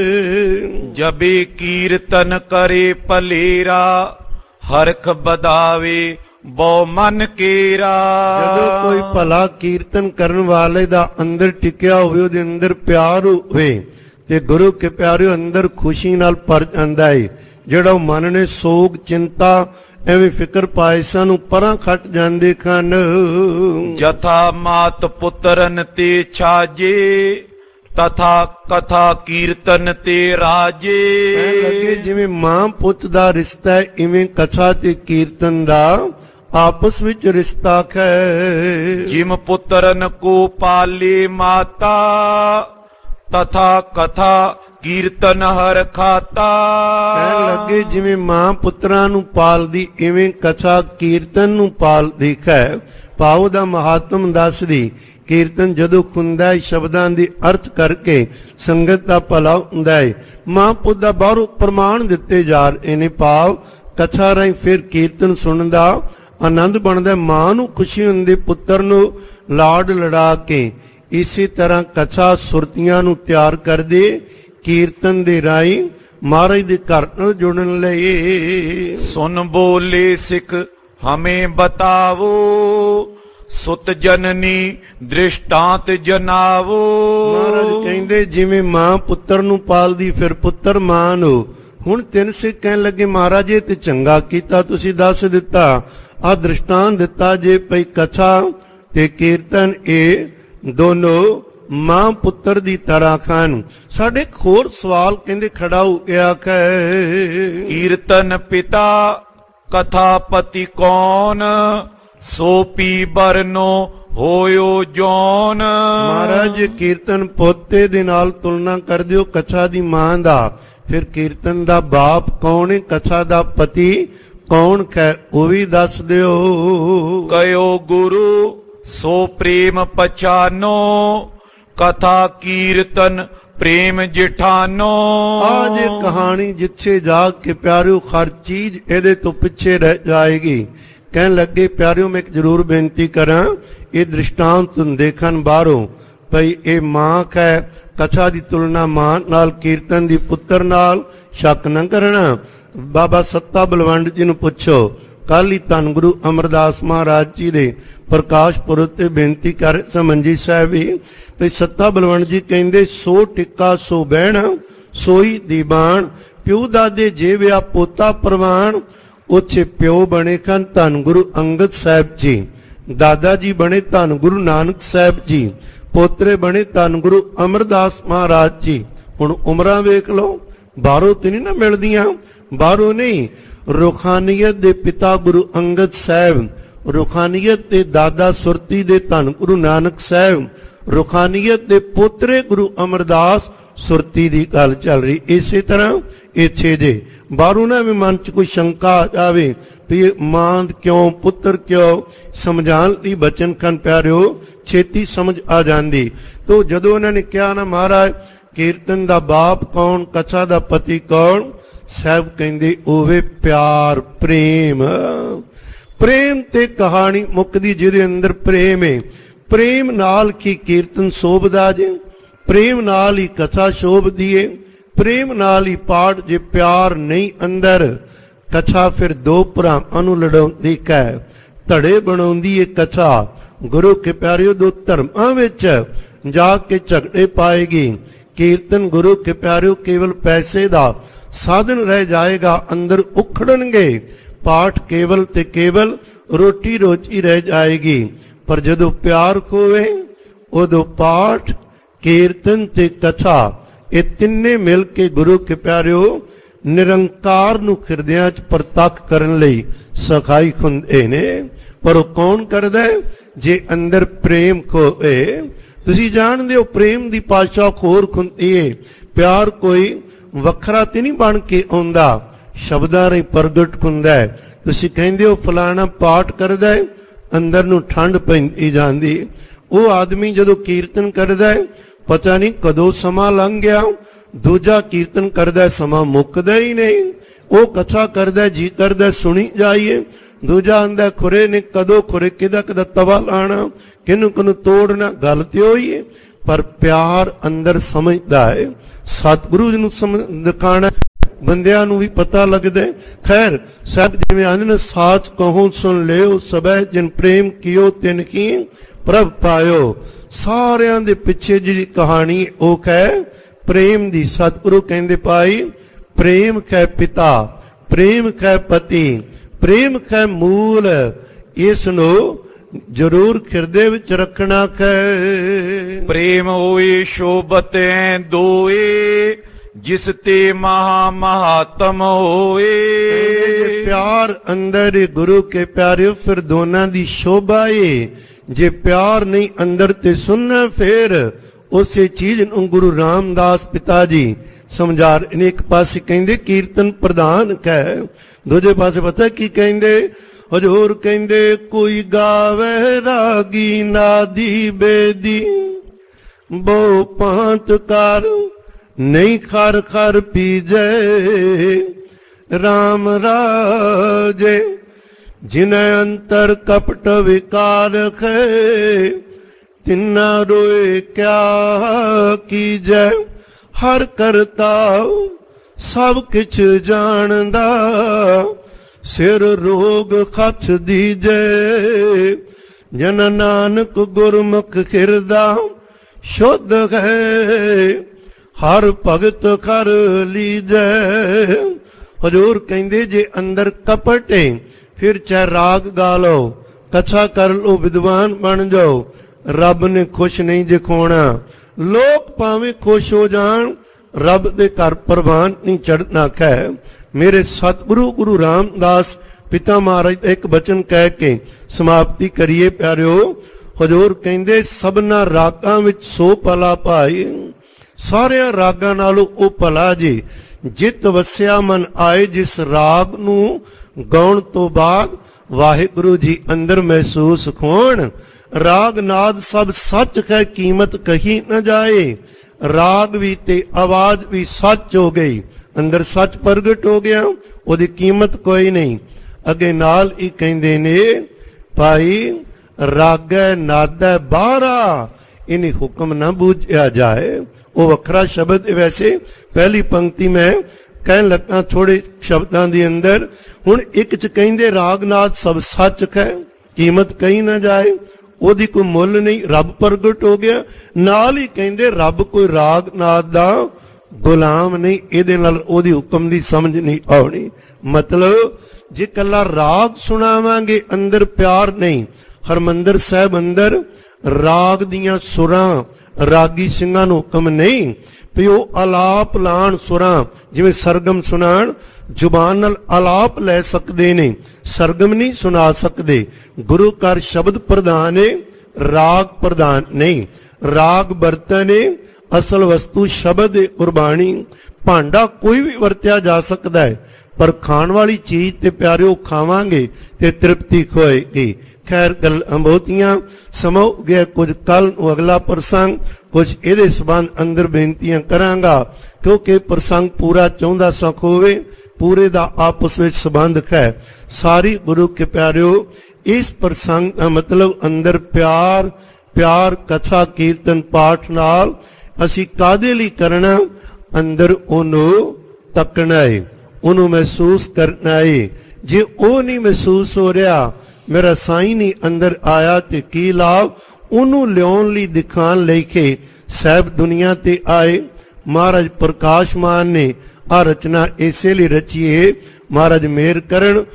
Speaker 1: ਜਬੇ ਕੀਰਤਨ ਕਰੇ ਭਲੇਰਾ, ਹਰਖ ਬਦਾਵੇ ਬਹੁ ਮਨ ਕੇਰਾ।
Speaker 2: ਜਦੋਂ ਕੋਈ ਭਲਾ ਕੀਰਤਨ ਕਰਨ ਵਾਲੇ ਦਾ ਅੰਦਰ ਟਿਕਿਆ ਹੋਵੇ, ਉਹਦੇ ਅੰਦਰ ਪਿਆਰ ਹੋਵੇ ਤੇ ਗੁਰੂ ਕੇ ਪਿਆਰਿਓ ਅੰਦਰ ਖੁਸ਼ੀ ਨਾਲ ਭਰ ਜਾਂਦਾ ਹੈ। ਜਿਹੜਾ ਮਨ ਨੇ ਸੋਗ ਚਿੰਤਾ ਐਵੇਂ ਫਿਕਰ ਪਾਇਸਾਂ ਨੂੰ ਪਰਾਂ ਖੱਟ ਜਾਂਦੇ ਹਨ।
Speaker 1: ਜਥਾ ਮਾਤ ਪੁੱਤਰਨ ਤੇ ਛਾਜੇ, ਤਥਾ ਕਥਾ ਕੀਰਤਨ ਤੇ ਰਾਜੇ।
Speaker 2: ਕਹਿਣ ਲੱਗੇ ਜਿਵੇਂ ਮਾਂ ਪੁੱਤ ਦਾ ਰਿਸ਼ਤਾ ਹੈ, ਇਵੇਂ ਕਥਾ ਤੇ ਕੀਰਤਨ ਦਾ ਆਪਸ ਵਿੱਚ ਰਿਸ਼ਤਾ ਹੈ।
Speaker 1: ਜਿਮ ਪੁੱਤਰਨ ਕੋ ਪਾਲੇ ਮਾਤਾ, ਤਥਾ ਕਥਾ ਕੀਰਤਨ ਹਰ ਖਾਤਾ।
Speaker 2: ਕਹਿਣ ਲੱਗੇ ਜਿਵੇਂ ਮਾਂ ਪੁੱਤਰਾਂ ਨੂੰ ਪਾਲਦੀ, ਇਵੇਂ ਕਥਾ ਕੀਰਤਨ ਨੂੰ ਪਾਲਦੀ ਹੈ। ਭਾਵ ਦਾ ਮਹਾਤਮ ਦੱਸਦੀ। ਕੀਰਤਨ ਜਦੋਂ ਹੁੰਦਾ ਹੈ ਸ਼ਬਦਾਂ ਦੇ ਅਰਥ ਕਰਕੇ ਸੰਗਤ ਦਾ ਭਲਾ ਹੁੰਦਾ ਹੈ। ਮਾਂ ਪੁੱਤ ਦਾ ਬਾਹਰੋਂ ਪ੍ਰਮਾਣ ਦਿੱਤੇ ਜਾ ਰਹੇ ਨੇ, ਭਾਵ ਕਥਾ ਰਾਹੀਂ ਫਿਰ ਕੀਰਤਨ ਸੁਣਨ ਦਾ ਆਨੰਦ ਬਣਦਾ। ਮਾਂ ਨੂੰ ਖੁਸ਼ੀ ਹੁੰਦੀ ਪੁੱਤਰ ਨੂੰ ਲਾਡ ਲੜਾ ਕੇ। ਇਸੇ ਤਰ੍ਹਾਂ ਕਥਾ ਸੁਰਤੀਆਂ ਨੂੰ ਤਿਆਰ ਕਰਦੇ ਕੀਰਤਨ ਦੇ ਰਾਹੀਂ ਮਹਾਰਾਜ ਦੇ ਘਰ ਨਾਲ ਜੁੜਨ ਲਈ।
Speaker 1: ਸੁਨ ਬੋਲੇ ਸਿੱਖ ਹਮੇ ਬਤਾਵੋ, ਸੁਤ ਜਨਨੀ ਦ੍ਰਿਸ਼ਟਾਂਤ ਜਨਾਵੋ।
Speaker 2: ਮਹਾਰਾਜ ਕਹਿੰਦੇ ਜਿਵੇਂ ਮਾਂ ਪੁੱਤਰ ਨੂੰ ਪਾਲਦੀ ਫਿਰ ਪੁੱਤਰ ਮਾਂ ਨੂੰ। ਹੁਣ ਤਿੰਨ ਸਿੱਖ ਕਹਿਣ ਲੱਗੇ ਮਹਾਰਾਜ ਇਹ ਤੇ ਚੰਗਾ ਕੀਤਾ ਤੁਸੀਂ ਦੱਸ ਦਿੱਤਾ, ਆ ਦ੍ਰਿਸ਼ਟਾਂਤ ਦਿੱਤਾ ਜੇ ਭਈ ਕਥਾ ਤੇ ਕੀਰਤਨ ਇਹ ਦੋਨੋਂ ਮਾਂ ਪੁੱਤਰ ਦੀ ਤਰ੍ਹਾਂ ਖਾਨ। ਸਾਡੇ ਇੱਕ ਹੋਰ ਸਵਾਲ ਕਹਿੰਦੇ ਖੜਾ ਹੋ ਗਿਆ ਕਿ
Speaker 1: ਕੀਰਤਨ ਪਿਤਾ ਕਥਾ ਪਤੀ ਕੌਣ, ਸੋ ਪੀ ਬਰਨੋ ਹੋਇਓ ਜੋਨ।
Speaker 2: ਮਹਾਰਾਜ ਕੀਰਤਨ ਪੋਤੇ ਦੇ ਨਾਲ ਤੁਲਨਾ ਕਰ ਦਿਓ ਕਥਾ ਦੀ ਮਾਂ ਦਾ, ਫਿਰ ਕੀਰਤਨ ਦਾ ਬਾਪ ਕੌਣ ਹੈ, ਕਥਾ ਦਾ ਪਤੀ ਕੌਣ ਹੈ ਉਹ ਵੀ ਦੱਸ ਦਿਓ।
Speaker 1: ਕਯੋ ਗੁਰੂ ਸੋ ਪ੍ਰੇਮ ਪਛਾਨੋ, ਕਥਾ ਕੀਰਤਨ ਪ੍ਰੇਮ ਜਿਠਾਨੋ।
Speaker 2: ਆਜ ਇਹ ਕਹਾਣੀ ਜਿੱਥੇ ਜਾ ਕੇ ਪਿਆਰਿਓ ਹਰ ਚੀਜ਼ ਇਹਦੇ ਤੋਂ ਪਿੱਛੇ ਰਹਿ ਜਾਏਗੀ। ਕਹਿਣ ਲੱਗੇ ਪਿਆਰਿਓ ਮੈਂ ਇੱਕ ਜ਼ਰੂਰ ਬੇਨਤੀ ਕਰਾਂ, ਇਹ ਦ੍ਰਿਸ਼ਟਾਂਤ ਤੁਮ ਦੇਖਣ ਬਾਹਰੋਂ ਭਈ ਇਹ ਮਾਂ ਹੈ, ਕਥਾ ਦੀ ਤੁਲਨਾ ਮਾਂ ਨਾਲ, ਕੀਰਤਨ ਦੀ ਪੁੱਤਰ ਨਾਲ, ਸ਼ੱਕ ਨਾ ਕਰਨਾ। ਬਾਬਾ ਸੱਤਾ ਬਲਵੰਡ ਜੀ ਨੂੰ ਪੁੱਛੋ, ਕੱਲ ਹੀ ਧੰਨ ਗੁਰੂ ਅਮਰਦਾਸ ਮਹਾਰਾਜ ਜੀ ਦੇ ਪ੍ਰਕਾਸ਼ ਪੁਰਬ ਤੇ ਬੇਨਤੀ ਕਰ ਸਮੰਜੀ ਸਾਹਿਬ ਵੀ ਭਈ ਸੱਤਾ ਬਲਵੰਡ ਜੀ ਕਹਿੰਦੇ ਸੋ ਟਿੱਕਾ ਸੋ ਬਹਿਣ ਸੋਈ ਦੀਵਾਨ, ਪਿਓ ਦਾਦੇ ਜੇਵਿਆ ਪੋਤਾ ਪ੍ਰਵਾਨ। ਉੱਥੇ ਪਿਓ ਬਣੇ ਹਨ ਧੰਨ ਗੁਰੂ ਅੰਗਦ ਸਾਹਿਬ ਜੀ, ਦਾਦਾ ਜੀ ਬਣੇ ਧੰਨ ਗੁਰੂ ਨਾਨਕ ਸਾਹਿਬ ਜੀ, ਪੋਤਰੇ ਬਣੇ ਧੰਨ ਗੁਰੂ ਅਮਰਦਾਸ ਮਹਾਰਾਜ ਜੀ। ਹੁਣ ਉਮਰਾਂ ਵੇਖ ਲਓ, ਬਾਹਰੋਂ ਤੇ ਨਹੀਂ ਨਾ ਮਿਲਦੀਆਂ, ਬਾਹਰੋਂ ਨਹੀਂ। ਰੂਹਾਨੀਅਤ ਦੇ ਪਿਤਾ ਗੁਰੂ ਅੰਗਦ ਸਾਹਿਬ, ਰੂਹਾਨੀਅਤ ਦੇ ਦਾਦਾ ਸੁਰਤੀ ਦੇ ਧੰਨ ਗੁਰੂ ਨਾਨਕ ਸਾਹਿਬ, ਰੂਹਾਨੀਅਤ ਦੇ ਪੋਤਰੇ ਗੁਰੂ ਅਮਰਦਾਸ ਸੁਰਤੀ ਦੀ ਗੱਲ ਚੱਲ ਰਹੀ। ਇਸੇ ਤਰ੍ਹਾਂ ਇੱਥੇ ਜੇ ਬਾਹਰੋਂ ਨਾ ਵੀ ਮਨ ਚ ਕੋਈ ਸ਼ੰਕਾ ਆ ਜਾਵੇ ਵੀ ਇਹ ਮਾਂ ਕਿਉਂ ਪੁੱਤਰ ਕਿਉਂ, ਸਮਝਾਉਣ ਲਈ ਬਚਨ ਖੰਡ ਪਿਆਰਿਓ ਛੇਤੀ ਸਮਝ ਆ ਜਾਂਦੀ। ਤੋ ਜਦੋਂ ਉਹਨਾਂ ਨੇ ਕਿਹਾ ਨਾ ਮਹਾਰਾਜ ਕੀਰਤਨ ਦਾ ਬਾਪ ਕੌਣ, ਕਥਾ ਦਾ ਪਤੀ ਕੌਣ, ਸਾਹਿਬ ਕਹਿੰਦੇ ਹੋਵੇ ਪਿਆਰ ਪ੍ਰੇਮ। ਪ੍ਰੇਮ ਤੇ ਕਹਾਣੀ ਮੁੱਕਦੀ ਜਿਹਦੇ ਅੰਦਰ ਪ੍ਰੇਮ ਹੈ। ਪ੍ਰੇਮ ਨਾਲ ਕੀ ਕੀਰਤਨ ਸ਼ੋਭਦਾ ਜੇ, ਪ੍ਰੇਮ ਨਾਲ ਹੀ ਕਥਾ ਸ਼ੋਭਦੀ ਏ, ਪ੍ਰੇਮ ਨਾਲ ਹੀ ਪਾਠ। ਜੇ ਪਿਆਰ ਨਹੀਂ ਅੰਦਰ, ਕਥਾ ਫਿਰ ਦੋ ਭਰਾਵਾਂ ਨੂੰ ਲੜਾਉਂਦੀ ਹੈ, ਧੜੇ ਬਣਾਉਂਦੀ ਏ ਕਥਾ। ਗੁਰੂ ਕੇ ਪਿਆਰਿਓ ਦੋ ਧਰਮਾਂ ਵਿੱਚ ਜਾ ਕੇ ਝਗੜੇ ਪਾਏਗੀ। ਕੀਰਤਨ ਗੁਰੂ ਕੇ ਪਿਆਰਿਓ ਕੇਵਲ ਪੈਸੇ ਦਾ ਸਾਧਨ ਰਹਿ ਜਾਏਗਾ, ਅੰਦਰ ਉਖੜਨਗੇ। ਪਾਠ ਕੇਵਲ ਤੇ ਕੇਵਲ ਰੋਟੀ ਰੋਜੀ ਰਹਿ ਜਾਏਗੀ। ਪਰ ਜਦੋਂ ਪਿਆਰ ਹੋਵੇ ਉਦੋਂ ਪਾਠ ਕੀਰਤਨ ਤੇ ਕਥਾ ਇਹ ਤਿੰਨੇ ਮਿਲ ਕੇ ਗੁਰੂ ਕੇ ਪਿਆਰਿਓ ਨਿਰੰਕਾਰ ਨੂੰ ਹਿਰਦਿਆਂ 'ਚ ਪ੍ਰਤੱਖ ਕਰਨ ਲਈ ਸਖਾਈ ਹੁੰਦੇ ਨੇ। ਪਰ ਉਹ ਕੌਣ ਕਰਦਾ ਜੇ ਅੰਦਰ ਪ੍ਰੇਮ ਹੋਵੇ। ਤੁਸੀਂ ਜਾਣਦੇ ਹੋ ਪ੍ਰੇਮ ਦੀ ਪਾਤਸ਼ਾਹ ਖੋਰ ਹੁੰਦੀ ਏ। ਪਿਆਰ ਕੋਈ ਵੱਖਰਾ ਤੇ ਨਹੀਂ ਬਣ ਕੇ ਆਉਂਦਾ, ਸ਼ਬਦਾਂ ਰਾਹੀਂ ਪ੍ਰਗਟ ਹੁੰਦਾ ਹੈ। ਤੁਸੀਂ ਕਹਿੰਦੇ ਹੋ ਫਲਾਣਾ ਪਾਠ ਕਰਦਾ ਹੈ, ਅੰਦਰ ਨੂੰ ਠੰਡ ਪੈਂਦੀ ਜਾਂਦੀ। ਉਹ ਆਦਮੀ ਜਦੋਂ ਕੀਰਤਨ ਕਰਦਾ ਹੈ ਪਤਾ ਨਹੀਂ ਕਦੋਂ ਸਮਾਂ ਲੰਘ ਗਿਆ। ਦੂਜਾ ਕੀਰਤਨ ਕਰਦਾ ਸਮਾਂ ਮੁੱਕਦਾ ਹੀ ਨਹੀਂ। ਉਹ ਕਥਾ ਕਰਦਾ ਜੀ ਕਰਦਾ ਸੁਣੀ ਜਾਈਏ। ਦੂਜਾ ਆਂਦਾ ਖੁਰੇ ਨੇ ਕਦੋਂ ਖੁਰੇ ਕਿਦਾ ਕਿਦਾ ਤਵਾ ਲਾਣਾ, ਕਿਨੂੰ ਕਿਨੂੰ ਤੋੜਨਾ, ਗੱਲ ਤੇ ਹੋਈ ਹੈ। ਪਰ ਪਿਆਰ ਅੰਦਰ ਸਮਝਦਾ ਹੈ। ਸਤਿਗੁਰੂ ਜੀ ਨੂੰ ਦਿਖਾਣਾ ਬੰਦਿਆਂ ਨੂੰ ਵੀ ਪਤਾ ਲੱਗਦਾ। ਖੈਰ ਸਤ ਜਿਵੇਂ ਆਂਦੇ ਨੇ ਸਾਚ ਕਹੋ ਸੁਣ ਲਿਓ ਸਭੈ ਜਿਨ ਪ੍ਰੇਮ ਕੀਓ ਤਿਨ ਕੀ ਪ੍ਰਭ ਪਾਇਓ। ਸਾਰਿਆਂ ਦੇ ਪਿੱਛੇ ਜਿਹੜੀ ਕਹਾਣੀ ਉਹ ਹੈ ਪ੍ਰੇਮ ਦੀ। ਸਤਿਗੁਰੂ ਕਹਿੰਦੇ ਭਾਈ ਪ੍ਰੇਮ ਹੈ ਪਿਤਾ, ਪ੍ਰੇਮ ਹੈ ਪਤੀ, ਪ੍ਰੇਮ ਹੈ ਮੂਲ। ਇਸ ਨੂੰ ਜ਼ਰੂਰ ਹਿਰਦੇ ਵਿੱਚ ਰੱਖਣਾ ਹੈ।
Speaker 1: ਪ੍ਰੇਮ ਹੋਏ ਸ਼ੋਭਤ ਐ ਦੋਏ, ਜਿਸ ਤੇ ਮਹਾ ਮਹਾਤਮ ਹੋਏ।
Speaker 2: ਪਿਆਰ ਅੰਦਰ ਗੁਰੂ ਕੇ ਪਿਆਰਿਓ ਫਿਰ ਦੋਨਾਂ ਦੀ ਸ਼ੋਭਾ ਏ। ਜੇ ਪਿਆਰ ਨਹੀਂ ਅੰਦਰ ਤੇ ਸੁਣਨਾ ਫਿਰ ਉਸੇ ਚੀਜ਼ ਨੂੰ ਗੁਰੂ ਰਾਮਦਾਸ ਪਿਤਾ ਜੀ ਸਮਝਾ ਰਹੇ ਨੇ। ਇੱਕ ਪਾਸੇ ਕਹਿੰਦੇ ਕੀਰਤਨ ਪ੍ਰਧਾਨ ਹੈ, ਦੂਜੇ ਪਾਸੇ ਪਤਾ ਕੀ ਕਹਿੰਦੇ ਹਜ਼ੂਰ ਕਹਿੰਦੇ ਕੋਈ ਗਾਵੇ ਰਾਗੀ ਨਾਦੀ ਬੇਦੀ, ਬਹੁ ਪਾਂਤ ਕਰ ਨਹੀਂ ਖਰ ਖਰ ਪੀਜੈ। RAM ਰਾਜੇ ਜਿਨੈ ਅੰਤਰ ਕਪਟ ਵਿਕਾਰ ਹੈ, ਤਿੰਨਾ ਰੋਏ ਕਿਆ ਕੀਜੈ। ਹਰ ਕਰਤਾ ਸਭ ਕਿਛ ਜਾਣਦਾ, ਸਿਰ ਰੋਗ ਖਛ ਦੀਜੈ। ਜਨ ਨਾਨਕ ਗੁਰਮੁਖ ਹਿਰਦਾ ਸ਼ੁੱਧ ਹੈ, ਹਰ ਭਗਤ ਕਰ ਲੀਜੈ। ਹਜ਼ੂਰ ਕਹਿੰਦੇ ਜੇ ਅੰਦਰ ਕਪਟ ਹੈ ਫਿਰ ਚਾਹੇ ਰਾਗ ਗਾ ਲਓ, ਕਥਾ ਕਰ ਲਓ, ਵਿਦਵਾਨ ਬਣ ਜਾਓ, ਰੱਬ ਨੇ ਖੁਸ਼ ਨਹੀਂ ਦਿਖਾਉਣਾ। ਲੋਕ ਭਾਵੇਂ ਖੁਸ਼ ਹੋ ਜਾਣ, ਰੱਬ ਦੇ ਘਰ ਪ੍ਰਵਾਨ ਨਹੀਂ ਚੜ੍ਹਨਾ ਹੈ। ਮੇਰੇ ਸਤਿਗੁਰੂ ਗੁਰੂ ਰਾਮਦਾਸ ਪਿਤਾ ਮਹਾਰਾਜ ਦਾ ਇੱਕ ਬਚਨ ਕਹਿ ਕੇ ਸਮਾਪਤੀ ਕਰੀਏ ਪਿਆਰਿਓ। ਹਜ਼ੂਰ ਕਹਿੰਦੇ ਸਭਨਾ ਰਾਗਾਂ ਵਿੱਚ ਸੋ ਭਲਾ ਭਾਈ, ਸਾਰਿਆਂ ਰਾਗਾਂ ਨਾਲੋਂ ਉਹ ਭਲਾ ਜੀ ਜਿਤ ਵਸਿਆ ਮਨ ਆਏ। ਜਿਸ ਰਾਗ ਨੂੰ ਗਾਉਣ ਤੋਂ ਬਾਅਦ ਵਾਹਿਗੁਰੂ ਜੀ ਅੰਦਰ ਮਹਿਸੂਸ ਹੋਣ। ਰਾਗ ਨਾਦ ਸਭ ਸੱਚ ਹੈ, ਕੀਮਤ ਕਹੀ ਨਾ ਜਾਏ। ਰਾਗ ਵੀ ਤੇ ਆਵਾਜ਼ ਵੀ ਸੱਚ ਹੋ ਗਈ, ਅੰਦਰ ਸੱਚ ਪ੍ਰਗਟ ਹੋ ਗਿਆ, ਉਹਦੀ ਕੀਮਤ ਕੋਈ ਨਹੀਂ। ਅੱਗੇ ਨਾਲ ਹੀ ਕਹਿੰਦੇ ਨੇ ਭਾਈ ਰਾਗੈ ਨਾਦੈ ਬਾਹਰਾ, ਇਹਨੇ ਹੁਕਮ ਨਾ ਬੂਝਿਆ ਜਾਏ। ਉਹ ਵੱਖਰਾ ਸ਼ਬਦ ਵੈਸੇ ਪਹਿਲੀ ਪੰਕਤੀ ਮੈਂ ਕਹਿਣ ਲੱਗਾ ਥੋੜੇ ਸ਼ਬਦਾਂ ਦੇ ਅੰਦਰ। ਹੁਣ ਇੱਕ ਚ ਕਹਿੰਦੇ ਰਾਗ ਨਾਦ ਸਭ ਸੱਚ ਹੈ, ਕੀਮਤ ਕਹੀ ਨਾ ਜਾਏ, ਉਹਦੀ ਕੋਈ ਮੁੱਲ ਨਹੀਂ, ਰੱਬ ਪ੍ਰਗਟ ਹੋ ਗਿਆ। ਨਾਲ ਹੀ ਕਹਿੰਦੇ ਰੱਬ ਕੋਈ ਰਾਗ ਨਾਦ ਦਾ ਗੁਲਾਮ ਨਹੀਂ, ਇਹਦੇ ਨਾਲ ਉਹਦੀ ਹੁਕਮ ਦੀ ਸਮਝ ਨਹੀਂ ਆਉਣੀ। ਮਤਲਬ ਜੇ ਕੱਲਾ ਰਾਗ ਸੁਣਾਵਾਂਗੇ ਅੰਦਰ ਪਿਆਰ ਨਹੀਂ। ਹਰਮੰਦਰ ਸਾਹਿਬ ਅੰਦਰ ਰਾਗ ਦੀਆਂ ਸੁਰਾਂ ਰਾਗੀ ਸਿੰਘਾਂ ਨੂੰ ਹੁਕਮ ਨਹੀਂ ਵੀ ਉਹ ਆਲਾਪ ਲਾਣ ਸੁਰਾਂ, ਜਿਵੇਂ ਸਰਗਮ ਸੁਣਾਣ, ਜ਼ੁਬਾਨ ਨਾਲ ਆਲਾਪ ਲੈ ਸਕਦੇ ਨੇ, ਸਰਗਮ ਨਹੀਂ ਸੁਣਾ ਸਕਦੇ। ਗੁਰੂ ਘਰ ਸ਼ਬਦ ਪ੍ਰਧਾਨ ਹੈ, ਰਾਗ ਪ੍ਰਧਾਨ ਨਹੀਂ। ਰਾਗ ਬਰਤਨ ਹੈ, ਅਸਲ ਵਸਤੂ ਸ਼ਬਦ ਹੈ, ਗੁਰਬਾਣੀ। ਭਾਂਡਾ ਕੋਈ ਵੀ ਵਰਤਿਆ ਜਾ ਸਕਦਾ ਹੈ, ਪਰ ਖਾਣ ਵਾਲੀ ਚੀਜ਼ ਤੇ ਪਿਆਰਿਓ ਖਾਵਾਂਗੇ ਤੇ ਤ੍ਰਿਪਤੀ ਹੋਏਗੀ। ਖੈਰ ਗੱਲ ਬਹੁਤੀਆਂ ਸਮਾਂ ਹੋ ਗਿਆ, ਕੁਝ ਕੱਲ ਨੂੰ ਅਗਲਾ ਪ੍ਰਸੰਗ, ਕੁਝ ਇਹਦੇ ਸਬੰਧ ਅੰਦਰ ਬੇਨਤੀਆਂ ਕਰਾਂਗਾ, ਕਿਉਂਕਿ ਪ੍ਰਸੰਗ ਪੂਰਾ ਚਾਹੁੰਦਾ ਸਖ ਹੋਵੇ, ਪੂਰੇ ਦਾ ਆਪਸ ਵਿੱਚ ਸੰਬੰਧ ਹੈ। ਸਾਰੀ ਗੁਰੂ ਕੇ ਪਿਆਰਿਓ ਇਸ ਪ੍ਰਸੰਗ ਦਾ ਮਤਲਬ ਅੰਦਰ ਪਿਆਰ, ਪਿਆਰ ਕਥਾ ਕੀਰਤਨ ਪਾਠ ਨਾਲ ਅਸੀਂ ਕਾਹਦੇ ਲਈ ਕਰਨਾ? ਅੰਦਰ ਉਹਨੂੰ ਤੱਕਣਾ ਹੈ, ਉਹਨੂੰ ਮਹਿਸੂਸ ਕਰਨਾ ਹੈ। ਜੇ ਉਹ ਨਹੀਂ ਮਹਿਸੂਸ ਹੋ ਰਿਹਾ, ਮੇਰਾ ਸਾਈਂ ਨਹੀਂ ਅੰਦਰ ਆਇਆ ਤੇ ਕੀ ਲਾਭ? ਉਹਨੂੰ ਲਿਆਉਣ ਲਈ, ਦਿਖਾਣ ਲਈ ਕਿ ਸਾਹਿਬ ਦੁਨੀਆ ਤੇ ਆਏ। ਮਹਾਰਾਜ ਪ੍ਰਕਾਸ਼ਮਾਨ ਨੇ ਆ ਰਚਨਾ ਇਸੇ ਲਈ ਰਚੀਏ, ਮਹਾਰਾਜ ਮਿਹਰ ਕਰਨ